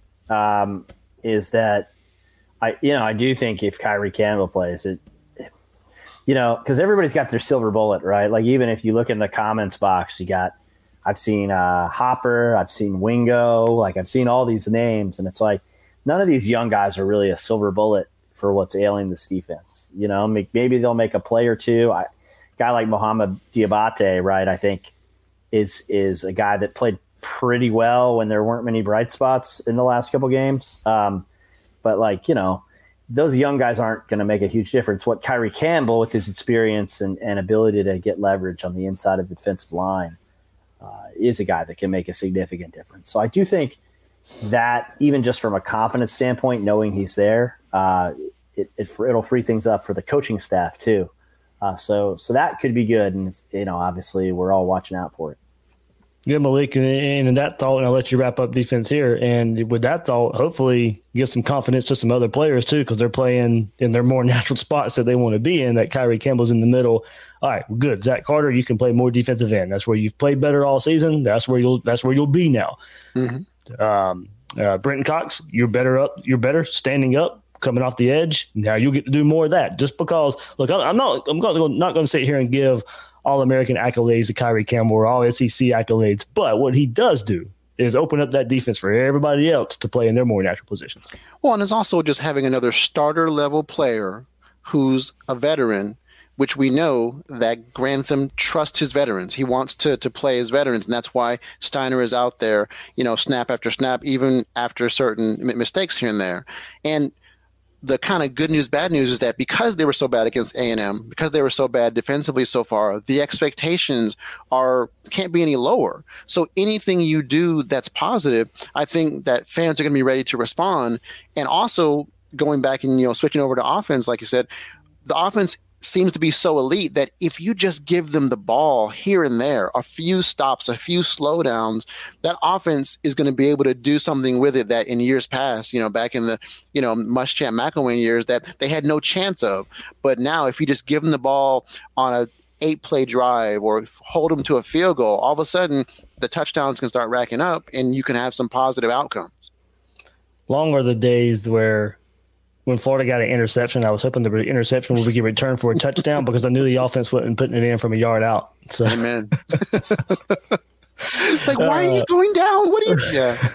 is that I do think if Kyrie Campbell plays it, because everybody's got their silver bullet, right? Like, even if you look in the comments box, I've seen Hopper, I've seen Wingo, like I've seen all these names, and it's like none of these young guys are really a silver bullet for what's ailing this defense. Maybe they'll make a play or two. Guy like Mohamed Diabate, right, I think is a guy that played pretty well when there weren't many bright spots in the last couple games. But those young guys aren't going to make a huge difference. What Kyrie Campbell, with his experience and ability to get leverage on the inside of the defensive line, is a guy that can make a significant difference. So I do think that, even just from a confidence standpoint, knowing he's there, it'll free things up for the coaching staff too. So that could be good, and obviously we're all watching out for it. Yeah, Malik, and in that thought, and I'll let you wrap up defense here. And with that thought, hopefully give some confidence to some other players too, because they're playing in their more natural spots that they want to be in. That Kyrie Campbell's in the middle. All right, good. Zach Carter, you can play more defensive end. That's where you've played better all season. That's where you'll be now. Mm-hmm. Brenton Cox, you're better standing up, coming off the edge. Now you'll get to do more of that. Just because, look, I'm not going to sit here and give All-American accolades to Kyrie Campbell or all SEC accolades, but what he does do is open up that defense for everybody else to play in their more natural positions. Well, and it's also just having another starter level player who's a veteran which we know that Grantham trusts his veterans. He wants to play his veterans, and that's why Steiner is out there, snap after snap, even after certain mistakes here and there. And the kind of good news, bad news is that because they were so bad against A&M, because they were so bad defensively so far, the expectations can't be any lower. So anything you do that's positive, I think that fans are going to be ready to respond. And also going back and, switching over to offense, like you said, the offense seems to be so elite that if you just give them the ball here and there, a few stops, a few slowdowns, that offense is going to be able to do something with it that in years past, back in the, Muschamp McElwain years, that they had no chance of. But now if you just give them the ball on a 8-play drive or hold them to a field goal, all of a sudden the touchdowns can start racking up and you can have some positive outcomes. Long are the days where when Florida got an interception, I was hoping the interception would get returned for a touchdown because I knew the offense wasn't putting it in from a yard out. So. Amen. It's like, why are you going down? What are you?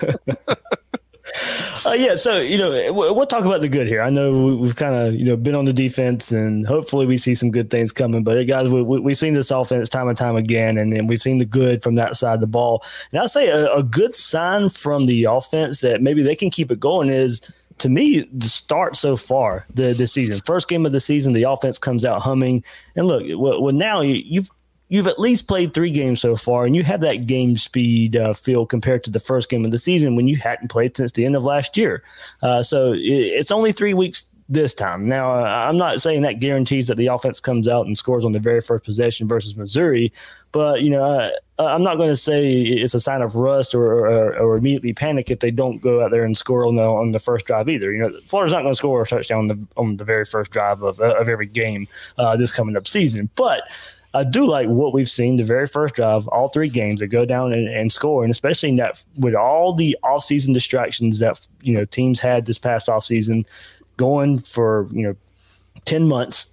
Yeah. So, we'll talk about the good here. I know we've kind of, been on the defense, and hopefully we see some good things coming. But, guys, we've seen this offense time and time again, and we've seen the good from that side of the ball. And I'll say a good sign from the offense that maybe they can keep it going is, to me, the start so far this season. First game of the season, the offense comes out humming. And look, well now you've at least played 3 games so far, and you have that game speed feel compared to the first game of the season when you hadn't played since the end of last year. So it's only 3 weeks this time. Now, I'm not saying that guarantees that the offense comes out and scores on the very first possession versus Missouri, but, I'm not going to say it's a sign of rust or immediately panic if they don't go out there and score on the first drive either. Florida's not going to score a touchdown on the very first drive of every game this coming up season. But I do like what we've seen the very first drive, all 3 games, they go down and score. And especially in that, with all the offseason distractions that, teams had this past offseason, going for 10 months,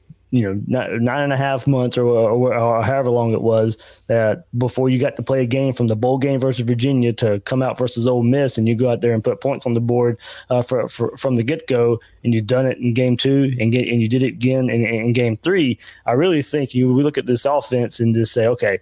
9.5 months or however long it was, that before you got to play a game from the bowl game versus Virginia to come out versus Ole Miss, and you go out there and put points on the board from the get-go, and you've done it in game 2 and you did it again in game 3. I really think we look at this offense and just say, okay,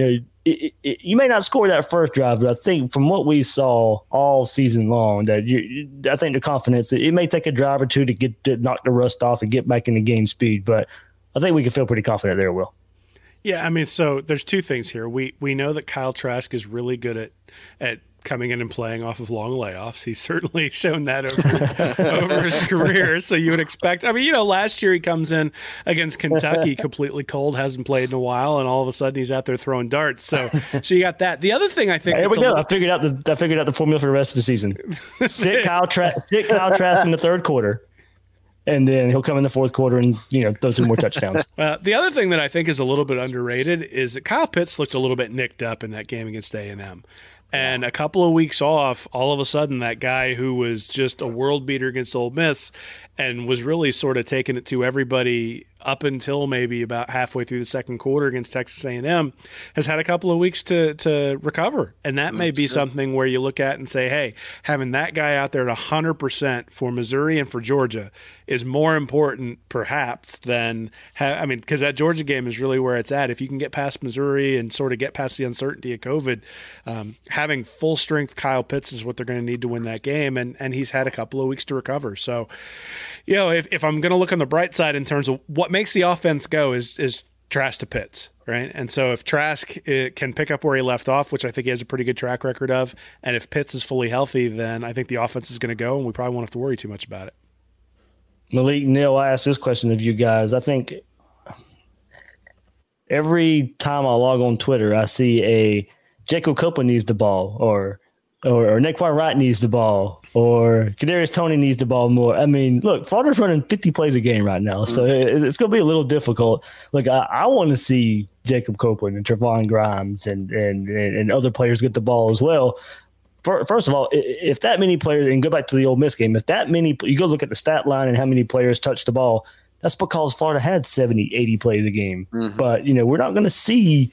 you may not score that first drive, but I think from what we saw all season long, that I think the confidence, it may take a drive or two to knock the rust off and get back into game speed, but I think we can feel pretty confident there, Will. Yeah, I mean, so there's 2 things here. We know that Kyle Trask is really good at coming in and playing off of long layoffs. He's certainly shown that over his career. So you would expect, last year he comes in against Kentucky completely cold, hasn't played in a while, and all of a sudden he's out there throwing darts. So you got that. The other thing I think, here we go. I figured out the formula for the rest of the season. Sit Kyle Trask in the third quarter, and then he'll come in the fourth quarter and throw some more touchdowns. The other thing that I think is a little bit underrated is that Kyle Pitts looked a little bit nicked up in that game against A&M. And a couple of weeks off, all of a sudden that guy who was just a world beater against Ole Miss and was really sort of taking it to everybody up until maybe about halfway through the second quarter against Texas A&M, has had a couple of weeks to recover. And that may be something where you look at and say, hey, having that guy out there at 100% for Missouri and for Georgia is more important perhaps than because that Georgia game is really where it's at. If you can get past Missouri and sort of get past the uncertainty of COVID, having full strength Kyle Pitts is what they're going to need to win that game. And he's had a couple of weeks to recover. So, if I'm going to look on the bright side in terms of what makes the offense go is Trask to Pitts, right? And so if Trask can pick up where he left off, which I think he has a pretty good track record of, and if Pitts is fully healthy, then I think the offense is going to go, and we probably won't have to worry too much about it. Malik, Neil, I asked this question of you guys. I think every time I log on Twitter, I see a Jacob Copeland needs the ball, or Naquan Wright needs the ball, or Kadarius Toney needs the ball more. I mean, look, Florida's running 50 plays a game right now, so it's going to be a little difficult. Look, I want to see Jacob Copeland and Trevon Grimes and other players get the ball as well. First of all, if that many players, and go back to the Ole Miss game, if that many, you go look at the stat line and how many players touched the ball, that's because Florida had 70, 80 plays a game. Mm-hmm. But, we're not going to see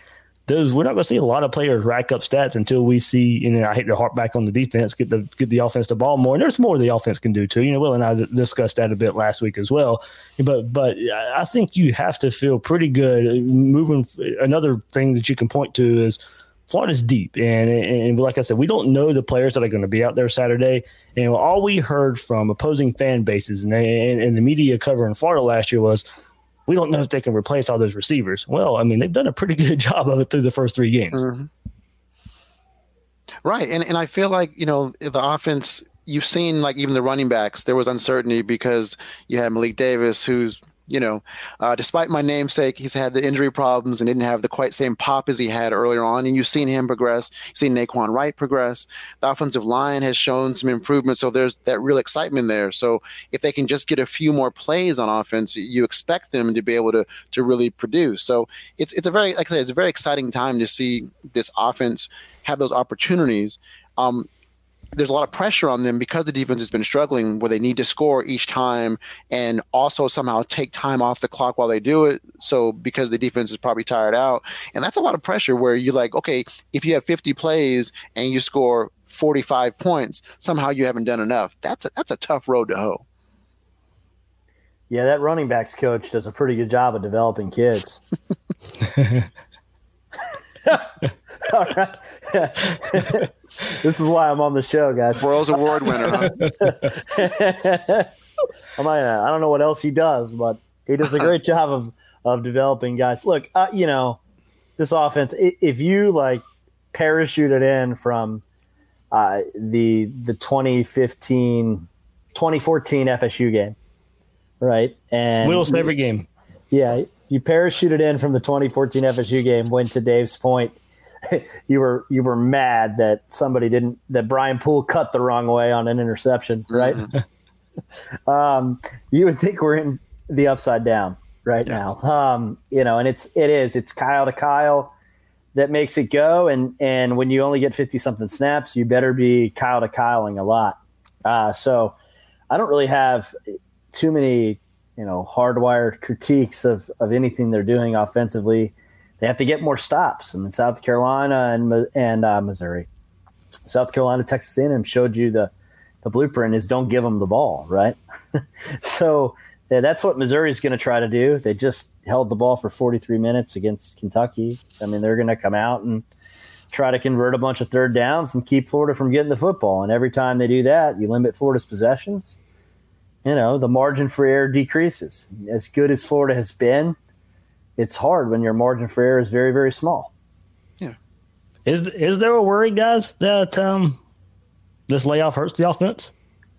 we're not going to see a lot of players rack up stats until we see, I hate to harp back on the defense, get the offense the ball more. And there's more the offense can do too. Will and I discussed that a bit last week as well. But I think you have to feel pretty good moving. Another thing that you can point to is Florida's deep. And like I said, we don't know the players that are going to be out there Saturday. And all we heard from opposing fan bases and the media covering Florida last year was, we don't know if they can replace all those receivers. Well, they've done a pretty good job of it through the first 3 games. Mm-hmm. Right. And I feel like, the offense, you've seen like even the running backs, there was uncertainty because you had Malik Davis, who's, despite my namesake, he's had the injury problems and didn't have the quite same pop as he had earlier on. And you've seen him progress. You've seen Naquan Wright progress. The offensive line has shown some improvement. So there's that real excitement there. So if they can just get a few more plays on offense, you expect them to be able to really produce. So it's a very, like I said, it's a very exciting time to see this offense have those opportunities. There's a lot of pressure on them because the defense has been struggling where they need to score each time and also somehow take time off the clock while they do it. So because the defense is probably tired out. And that's a lot of pressure where you're like, okay, if you have 50 plays and you score 45 points, somehow you haven't done enough. That's a tough road to hoe. Yeah, that running backs coach does a pretty good job of developing kids. All right. This is why I'm on the show, guys. Burroughs Award winner, huh? I don't know what else he does, but he does a great job of developing guys. Look, this offense, if you parachuted in from the 2014 FSU game, right? And Will's favorite game. Yeah, you parachuted in from the 2014 FSU game when, to Dave's point, you were mad that that Brian Poole cut the wrong way on an interception, right? Mm-hmm. You would think we're in the upside down right now. And it's Kyle to Kyle that makes it go. And when you only get 50 something snaps, you better be Kyle to Kyling a lot. So I don't really have too many, hardwired critiques of anything they're doing offensively. They have to get more stops. And South Carolina and Missouri, South Carolina, Texas A&M showed you the blueprint is don't give them the ball, right? So that's what Missouri is going to try to do. They just held the ball for 43 minutes against Kentucky. They're going to come out and try to convert a bunch of third downs and keep Florida from getting the football. And every time they do that, you limit Florida's possessions. The margin for error decreases. As good as Florida has been, it's hard when your margin for error is very, very small. Yeah. Is there a worry, guys, that this layoff hurts the offense?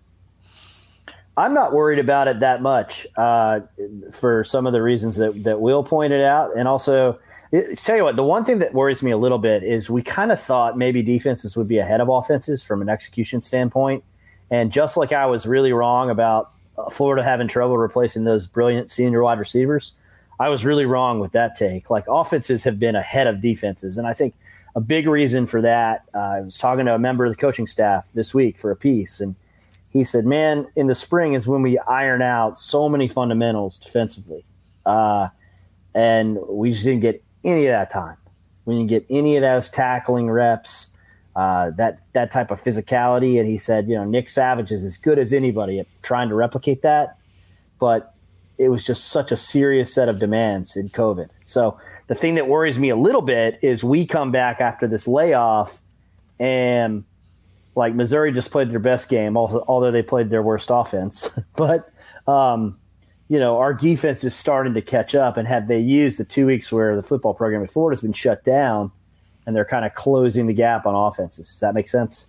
I'm not worried about it that much for some of the reasons that Will pointed out. And also, tell you what, the one thing that worries me a little bit is we kind of thought maybe defenses would be ahead of offenses from an execution standpoint. And just like I was really wrong about Florida having trouble replacing those brilliant senior wide receivers, I was really wrong with that take. Offenses have been ahead of defenses. And I think a big reason for that, I was talking to a member of the coaching staff this week for a piece, and he said, man, in the spring is when we iron out so many fundamentals defensively. And we just didn't get any of that time. We didn't get any of those tackling reps, that type of physicality. And he said, Nick Savage is as good as anybody at trying to replicate that. But it was just such a serious set of demands in COVID. So the thing that worries me a little bit is we come back after this layoff and Missouri just played their best game, although they played their worst offense. But, our defense is starting to catch up. And had they used the 2 weeks where the football program at Florida has been shut down and they're kind of closing the gap on offenses. Does that make sense?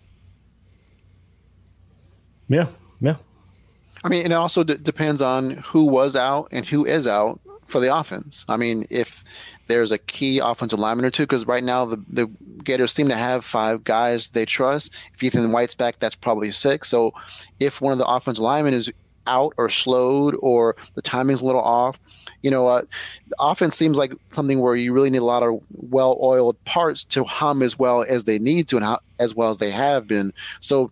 Yeah. It also depends on who was out and who is out for the offense. If there's a key offensive lineman or two, because right now the Gators seem to have 5 guys they trust. If Ethan White's back, that's probably 6. So if one of the offensive linemen is out or slowed or the timing's a little off, offense seems like something where you really need a lot of well-oiled parts to hum as well as they need to and as well as they have been. So,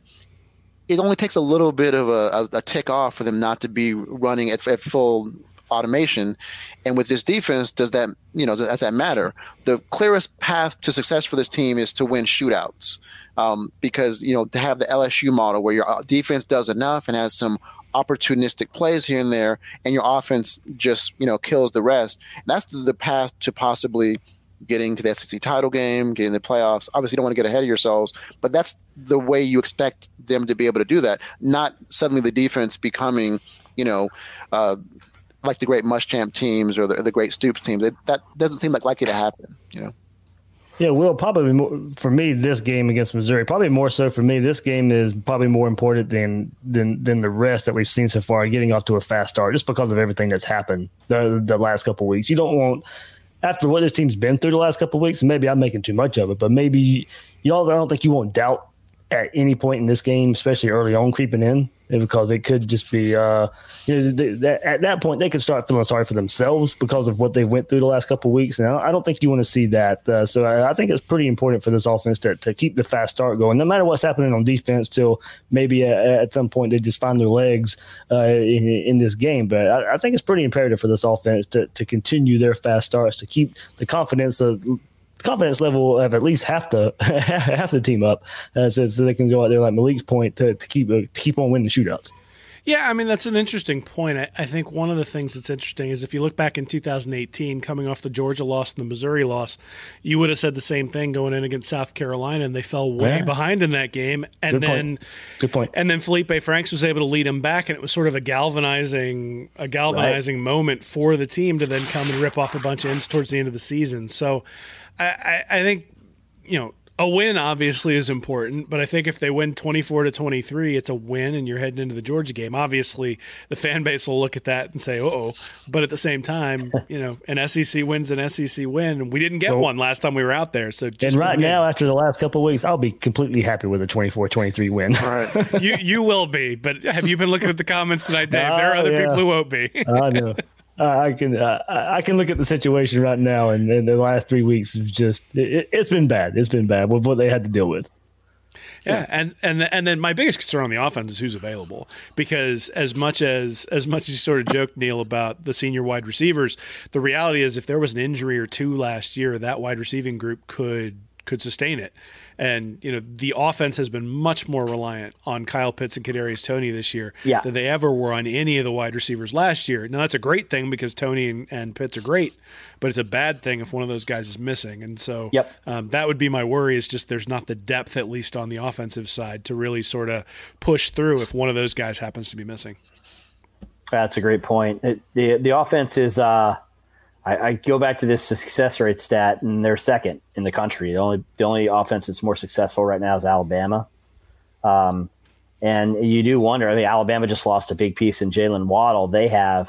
it only takes a little bit of a tick off for them not to be running at full automation. And with this defense, does that matter? The clearest path to success for this team is to win shootouts, because to have the LSU model where your defense does enough and has some opportunistic plays here and there, and your offense just kills the rest. And that's the path to possibly getting to the SEC title game, getting the playoffs. Obviously, you don't want to get ahead of yourselves, but that's the way you expect them to be able to do that. Not suddenly the defense becoming, like the great Muschamp teams or the great Stoops teams. That doesn't seem likely to happen. Yeah, Will, probably more, for me, this game against Missouri, probably more so for me, this game is probably more important than the rest that we've seen so far, getting off to a fast start, just because of everything that's happened the last couple of weeks. You don't want, after what this team's been through the last couple of weeks, and maybe I'm making too much of it, but maybe I don't think you want doubt at any point in this game, especially early on, creeping in, because it could just be, at that point they could start feeling sorry for themselves because of what they went through the last couple of weeks, and I don't think you want to see that. So I think it's pretty important for this offense to keep the fast start going, no matter what's happening on defense, till maybe at some point they just find their legs in this game. But I think it's pretty imperative for this offense to continue their fast starts, to keep the confidence level of at least half the team up, so they can go out there, like Malik's point, to keep on winning shootouts. Yeah, I mean, that's an interesting point. I think one of the things that's interesting is if you look back in 2018, coming off the Georgia loss and the Missouri loss, you would have said the same thing going in against South Carolina, and they fell way behind in that game. And Good point. And then Felipe Franks was able to lead them back, and it was sort of a galvanizing moment for the team to then come and rip off a bunch of ends towards the end of the season. So I think, a win obviously is important, but I think if they win 24-23, it's a win, and you're heading into the Georgia game. Obviously, the fan base will look at that and say, "Uh-oh," but at the same time, an SEC win's an SEC win, and we didn't get one last time we were out there. So, just now, after the last couple of weeks, I'll be completely happy with a 24-23 win. All right. You will be, but have you been looking at the comments tonight, Dave? There are other people who won't be. I know. I can look at the situation right now, and the last 3 weeks is just it's been bad. It's been bad with what they had to deal with. Yeah, and then my biggest concern on the offense is who's available, because as much as you sort of joked, Neil, about the senior wide receivers, the reality is if there was an injury or two last year, that wide receiving group could sustain it. And, the offense has been much more reliant on Kyle Pitts and Kadarius Toney this year than they ever were on any of the wide receivers last year. Now, that's a great thing because Toney and Pitts are great, but it's a bad thing if one of those guys is missing. And so that would be my worry, is just there's not the depth, at least on the offensive side, to really sort of push through if one of those guys happens to be missing. That's a great point. The offense is I go back to this success rate stat, and they're second in the country. The only offense that's more successful right now is Alabama. And you do wonder, Alabama just lost a big piece in Jalen Waddle. They have,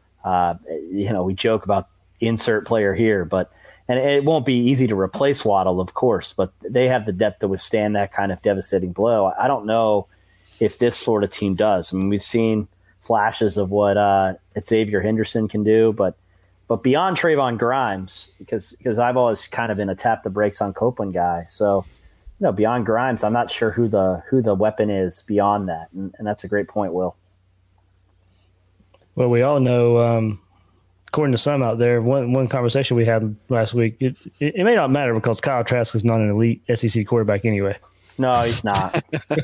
we joke about insert player here, and it won't be easy to replace Waddle, of course, but they have the depth to withstand that kind of devastating blow. I don't know if this sort of team does. I mean, we've seen flashes of what Xavier Henderson can do, but beyond Trayvon Grimes, because I've always kind of been a tap the brakes on Copeland guy. So, beyond Grimes, I'm not sure who the weapon is beyond that. And that's a great point, Will. Well, we all know, according to some out there, one conversation we had last week, it may not matter because Kyle Trask is not an elite SEC quarterback anyway. No, he's not.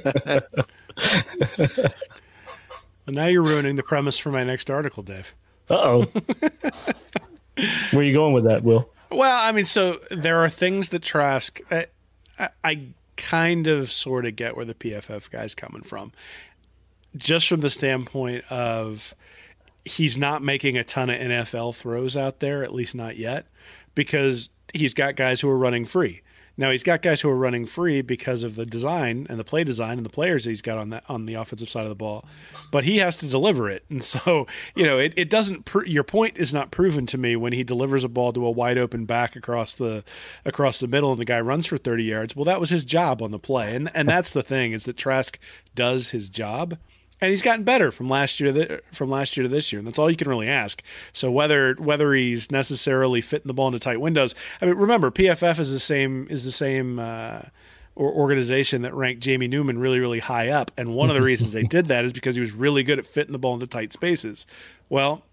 Well, now you're ruining the premise for my next article, Dave. Uh-oh. Where are you going with that, Will? Well, I mean, so there are things that Trask I kind of sort of get where the PFF guy's coming from. Just from the standpoint of he's not making a ton of NFL throws out there, at least not yet, because he's got guys who are running free. Now, he's got guys who are running free because of the design and the play design and the players that he's got on the offensive side of the ball, but he has to deliver it. And so, it doesn't. Your point is not proven to me when he delivers a ball to a wide open back across the middle and the guy runs for 30 yards. Well, that was his job on the play, and that's the thing, is that Trask does his job. And he's gotten better from last year to this year, and that's all you can really ask. So whether he's necessarily fitting the ball into tight windows, I mean, remember PFF is the same organization that ranked Jamie Newman really, really high up, and one of the reasons they did that is because he was really good at fitting the ball into tight spaces. Well,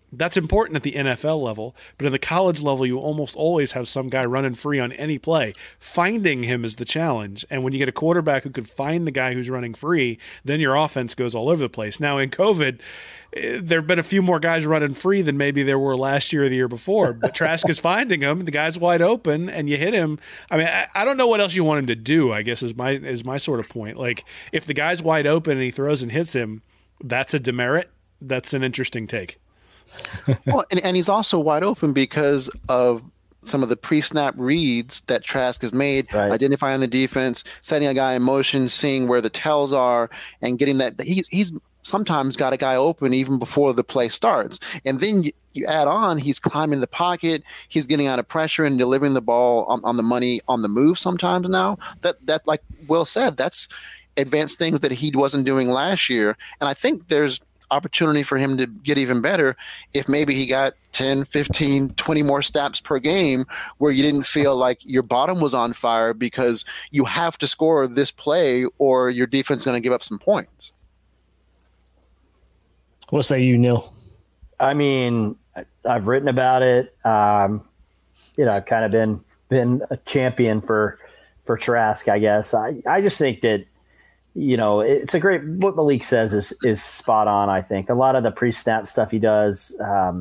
That's important at the NFL level, but at the college level, you almost always have some guy running free on any play. Finding him is the challenge, and when you get a quarterback who could find the guy who's running free, then your offense goes all over the place. Now, in COVID, there have been a few more guys running free than maybe there were last year or the year before, but Trask is finding him. The guy's wide open, and you hit him. I mean, I don't know what else you want him to do, I guess, is my sort of point. Like, if the guy's wide open and he throws and hits him, that's a demerit. That's an interesting take. Well, and he's also wide open because of some of the pre-snap reads that Trask has made, right. Identifying the defense, setting a guy in motion, seeing where the tells are, and getting that. He's sometimes got a guy open even before the play starts. And then you add on, he's climbing the pocket, he's getting out of pressure and delivering the ball on the money on the move sometimes now. That like Will said, that's advanced things that he wasn't doing last year. And I think there's opportunity for him to get even better if maybe he got 10, 15, 20 more snaps per game where you didn't feel like your bottom was on fire because you have to score this play or your defense is going to give up some points. What say you, Neil? I mean, I've written about it. I've kind of been a champion for Trask, I guess. I just think that, it's a great, what Malik says is spot on. I think a lot of the pre-snap stuff he does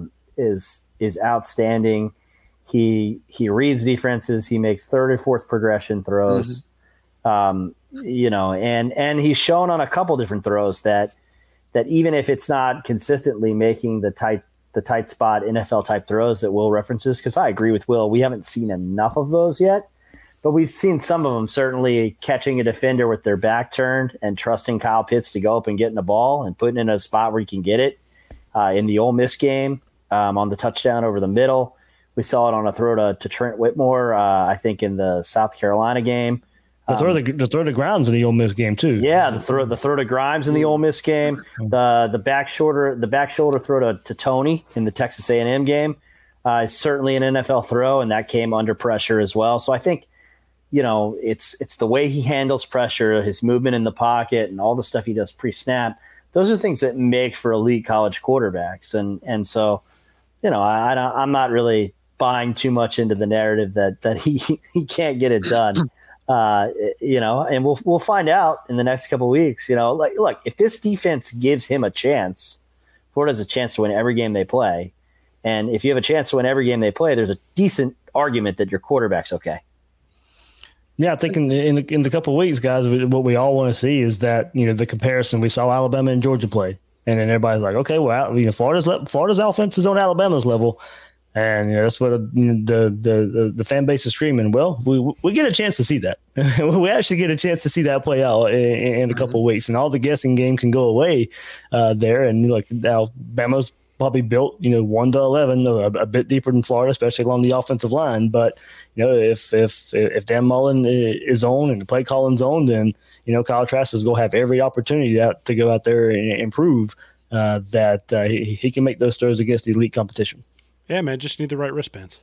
is outstanding. He reads defenses. He makes third and fourth progression throws, and he's shown on a couple different throws that even if it's not consistently making the tight spot NFL type throws that Will references, because I agree with Will, we haven't seen enough of those yet. But we've seen some of them, certainly catching a defender with their back turned and trusting Kyle Pitts to go up and get in the ball and putting it in a spot where he can get it. In the Ole Miss game, on the touchdown over the middle. We saw it on a throw to Trent Whitmore, I think, in the South Carolina game. The throw to Grimes in the Ole Miss game too. Yeah, the throw to Grimes in the Ole Miss game. The back shoulder throw to Tony in the Texas A&M game is certainly an NFL throw, and that came under pressure as well. So I think, it's the way he handles pressure, his movement in the pocket, and all the stuff he does pre-snap. Those are things that make for elite college quarterbacks, and so, I'm not really buying too much into the narrative that he can't get it done. And we'll find out in the next couple of weeks. Look, if this defense gives him a chance, Florida has a chance to win every game they play, and if you have a chance to win every game they play, there's a decent argument that your quarterback's okay. Yeah, I think in the couple of weeks, guys, what we all want to see is that, the comparison. We saw Alabama and Georgia play, and then everybody's like, okay, well, Florida's offense is on Alabama's level, and that's what the fan base is screaming. Well, we get a chance to see that. We actually get a chance to see that play out in a couple of weeks, and all the guessing game can go away there. And Alabama's probably built, 1 to 11, a bit deeper than Florida, especially along the offensive line. But if Dan Mullen is on and the play calling's on, then Kyle Trask is going to have every opportunity to go out there and improve that he can make those throws against the elite competition. Yeah, man, just need the right wristbands.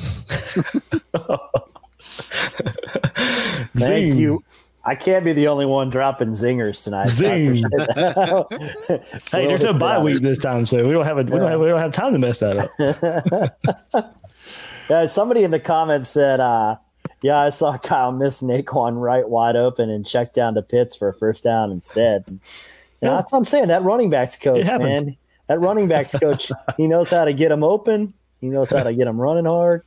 Thank you. I can't be the only one dropping zingers tonight. Zing. Hey, there's no bye week this time, so we don't have time to mess that up. Somebody in the comments said, I saw Kyle miss Naquan right wide open and check down to Pitts for a first down instead. That's what I'm saying. That running backs coach, man. That running backs coach, he knows how to get them open. He knows how to get them running hard.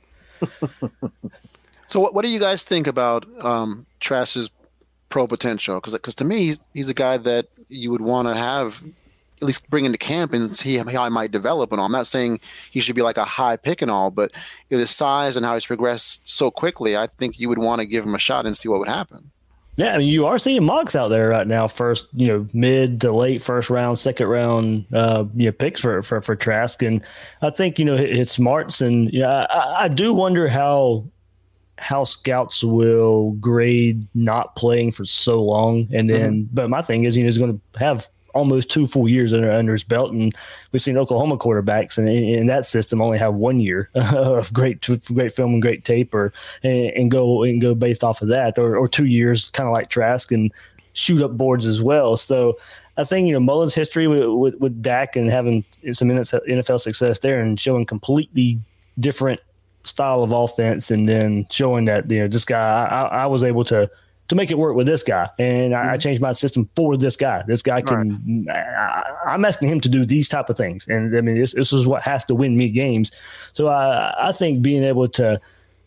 So what do you guys think about Trask's pro potential? Because to me, he's a guy that you would want to have at least bring into camp and see how he might develop and all. I'm not saying he should be like a high pick and all, but his size and how he's progressed so quickly, I think you would want to give him a shot and see what would happen. Yeah, I mean, you are seeing mocks out there right now. First, mid to late first round, second round, picks for Trask, and I think his smarts and I do wonder how scouts will grade not playing for so long, and then but my thing is he's going to have almost 2 full years under his belt, and we've seen Oklahoma quarterbacks in that system only have 1 year of great film and great tape, and go based off of that, or 2 years, kind of like Trask, and shoot up boards as well. So I think, Mullen's history with Dak and having some NFL success there and showing completely different style of offense, and then showing that, this guy, I was able to make it work with this guy, and I changed my system for this guy. This guy can. Right. I'm asking him to do these type of things, and I mean, this is what has to win me games. So I think being able to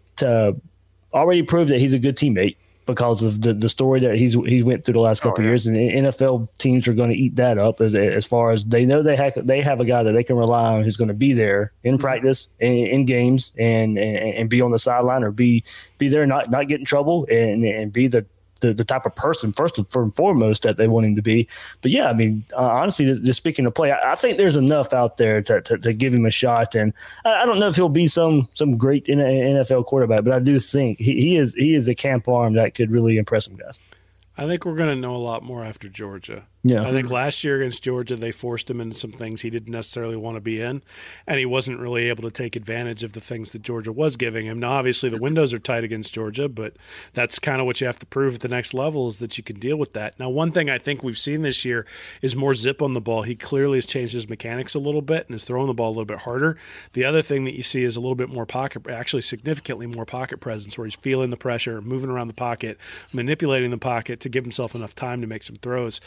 already prove that he's a good teammate because of the story that he's went through the last couple of years, and NFL teams are going to eat that up as far as they know they have a guy that they can rely on who's going to be there in practice, in games, and be on the sideline, or be there, not get in trouble, and be the type of person first and foremost that they want him to be. But yeah, I mean, honestly, just speaking of play, I think there's enough out there to give him a shot. And I don't know if he'll be some great NFL quarterback, but I do think he is a camp arm that could really impress some guys. I think we're going to know a lot more after Georgia. Yeah. I think last year against Georgia, they forced him into some things he didn't necessarily want to be in, and he wasn't really able to take advantage of the things that Georgia was giving him. Now, obviously, the windows are tight against Georgia, but that's kind of what you have to prove at the next level, is that you can deal with that. Now, one thing I think we've seen this year is more zip on the ball. He clearly has changed his mechanics a little bit and is throwing the ball a little bit harder. The other thing that you see is a little bit more actually significantly more pocket presence, where he's feeling the pressure, moving around the pocket, manipulating the pocket to give himself enough time to make some throws.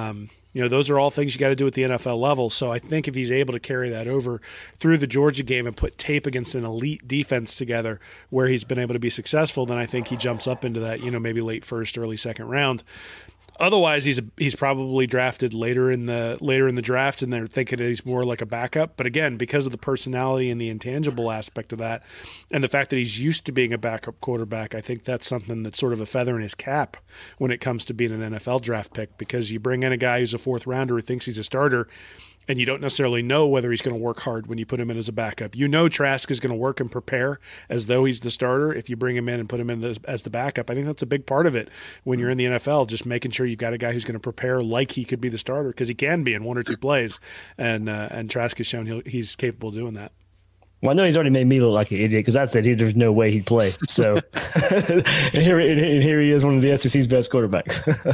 Those are all things you got to do at the NFL level. So I think if he's able to carry that over through the Georgia game and put tape against an elite defense together where he's been able to be successful, then I think he jumps up into that, maybe late first, early second round. Otherwise, he's probably drafted later in the draft, and they're thinking he's more like a backup. But again, because of the personality and the intangible aspect of that, and the fact that he's used to being a backup quarterback, I think that's something that's sort of a feather in his cap when it comes to being an NFL draft pick. Because you bring in a guy who's a fourth rounder who thinks he's a starter, and you don't necessarily know whether he's going to work hard when you put him in as a backup. Trask is going to work and prepare as though he's the starter. If you bring him in and put him in as the backup, I think that's a big part of it when you're in the NFL, just making sure you've got a guy who's going to prepare like he could be the starter, because he can be in one or two plays, and Trask has shown he's capable of doing that. Well, I know he's already made me look like an idiot, because I said there's no way he'd play. So and here he is, one of the SEC's best quarterbacks.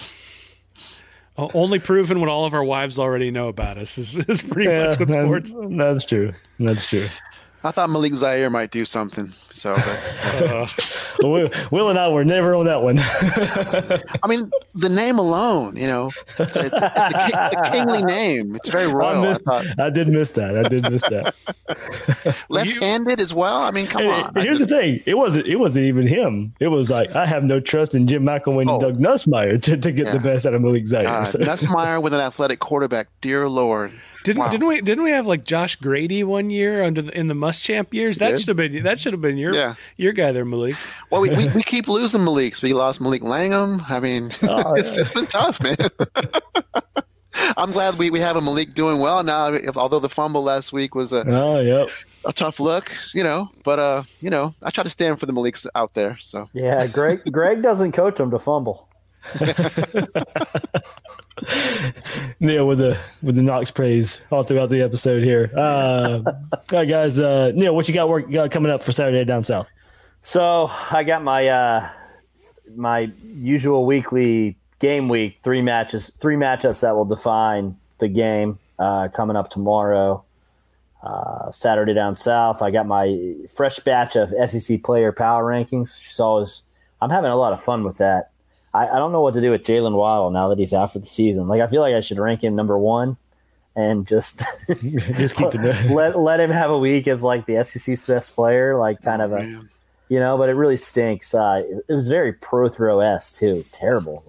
Only proving what all of our wives already know about us is pretty much what sports. That's true. I thought Malik Zaire might do something. So, Will and I were never on that one. I mean, the name alone, it's a kingly name. It's very royal. I did miss that. Left-handed as well. I mean, come on. Here's the thing: it wasn't even him. It was like, I have no trust in Jim McElwain and Doug Nussmeier to get the best out of Malik Zaire. Nussmeier with an athletic quarterback, dear Lord. Didn't we have like Josh Grady one year in the Muschamp years? That should have been your guy there, Malik. Well, we keep losing Maliks. We lost Malik Langham. I mean, it's been tough, man. I'm glad we have a Malik doing well now. Although the fumble last week was a tough look, But I try to stand for the Maliks out there. So yeah, Greg doesn't coach them to fumble. Neil with the Knox praise all throughout the episode here. All right, guys. Neil, what you got coming up for Saturday down south? So I got my usual weekly game week, three matchups that will define the game coming up tomorrow. Saturday down south, I got my fresh batch of SEC player power rankings. So I'm having a lot of fun with that. I don't know what to do with Jalen Waddle now that he's out for the season. Like, I feel like I should rank him number one and just keep let him have a week as like the SEC's best player, like kind of but it really stinks. It was very pro throw-esque too. It was terrible.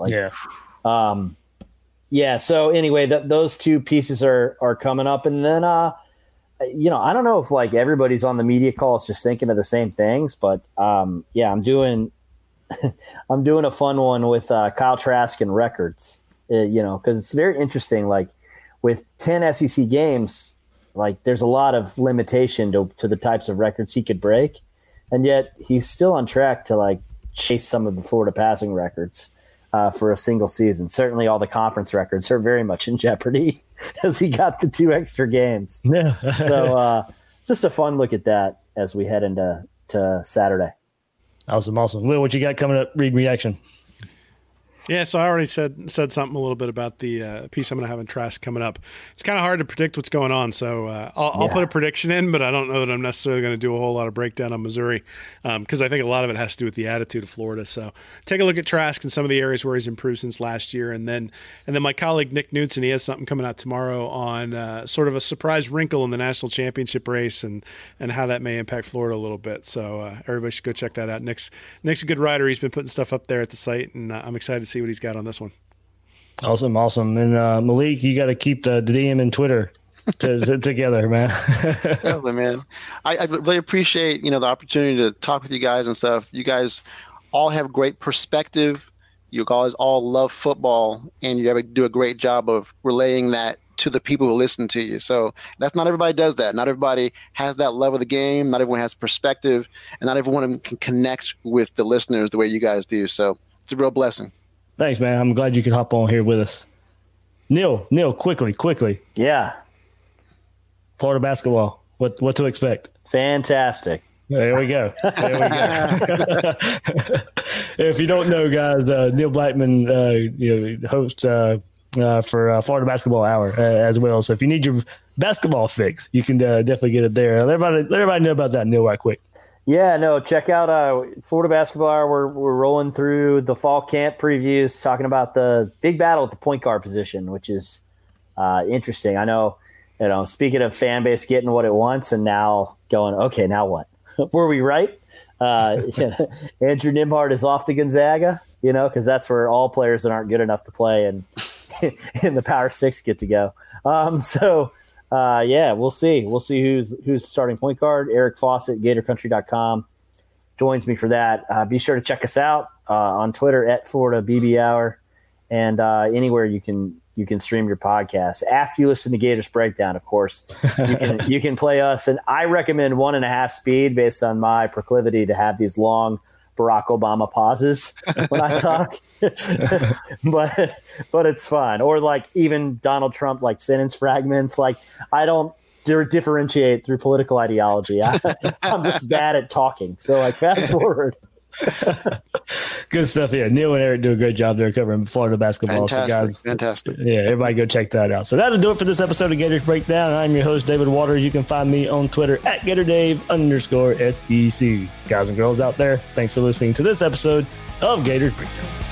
So anyway, those two pieces are coming up, and then I don't know if like everybody's on the media calls just thinking of the same things, but I'm doing a fun one with Kyle Trask and records, because it's very interesting. Like with 10 SEC games, like there's a lot of limitation to the types of records he could break, and yet he's still on track to like chase some of the Florida passing records for a single season. Certainly, all the conference records are very much in jeopardy as he got the 2 extra games. Yeah. So just a fun look at that as we head into Saturday. Awesome. Will, what you got coming up? Read reaction. Yeah, so I already said something a little bit about the piece I'm going to have in Trask coming up. It's kind of hard to predict what's going on, so I'll put a prediction in, but I don't know that I'm necessarily going to do a whole lot of breakdown on Missouri because I think a lot of it has to do with the attitude of Florida. So take a look at Trask and some of the areas where he's improved since last year, and then my colleague Nick Knudsen, he has something coming out tomorrow on sort of a surprise wrinkle in the national championship race and how that may impact Florida a little bit. So everybody should go check that out. Nick's a good writer. He's been putting stuff up there at the site, and I'm excited to see what he's got on this one. Awesome. And Malik, you got to keep the DM and Twitter together, man. Definitely, man. I really appreciate the opportunity to talk with you guys and stuff. You guys all have great perspective. You guys all love football, and you do a great job of relaying that to the people who listen to you. So that's not everybody does that. Not everybody has that love of the game. Not everyone has perspective, and not everyone can connect with the listeners the way you guys do. So it's a real blessing. Thanks, man. I'm glad you could hop on here with us. Neil, quickly. Yeah. Florida basketball. What to expect? Fantastic. There we go. If you don't know, guys, Neil Blackman, host for Florida Basketball Hour as well. So if you need your basketball fix, you can definitely get it there. Let everybody know about that, Neil, right quick. Yeah, no, check out Florida Basketball Hour. We're rolling through the fall camp previews, talking about the big battle at the point guard position, which is interesting. I know, speaking of fan base getting what it wants and now going, okay, now what? Were we right? Andrew Nembhard is off to Gonzaga, because that's where all players that aren't good enough to play and in the Power Six get to go. We'll see. We'll see who's starting point guard. Eric Fawcett, GatorCountry.com, joins me for that. Be sure to check us out on Twitter at Florida BB Hour, and anywhere you can stream your podcast. After you listen to Gators Breakdown, of course, you can play us. And I recommend 1.5 speed based on my proclivity to have these long Barack Obama pauses when I talk. but it's fun. Or like even Donald Trump sentence fragments. I don't differentiate through political ideology. I'm just bad at talking. So fast forward. Good stuff. Yeah, Neil and Eric do a great job there covering Florida basketball. Fantastic. Yeah, everybody go check that out. So that'll do it for this episode of Gators Breakdown. I'm your host, David Waters. You can find me on Twitter at GatorDave_SEC. Guys and girls out there, thanks for listening to this episode of Gators Breakdown.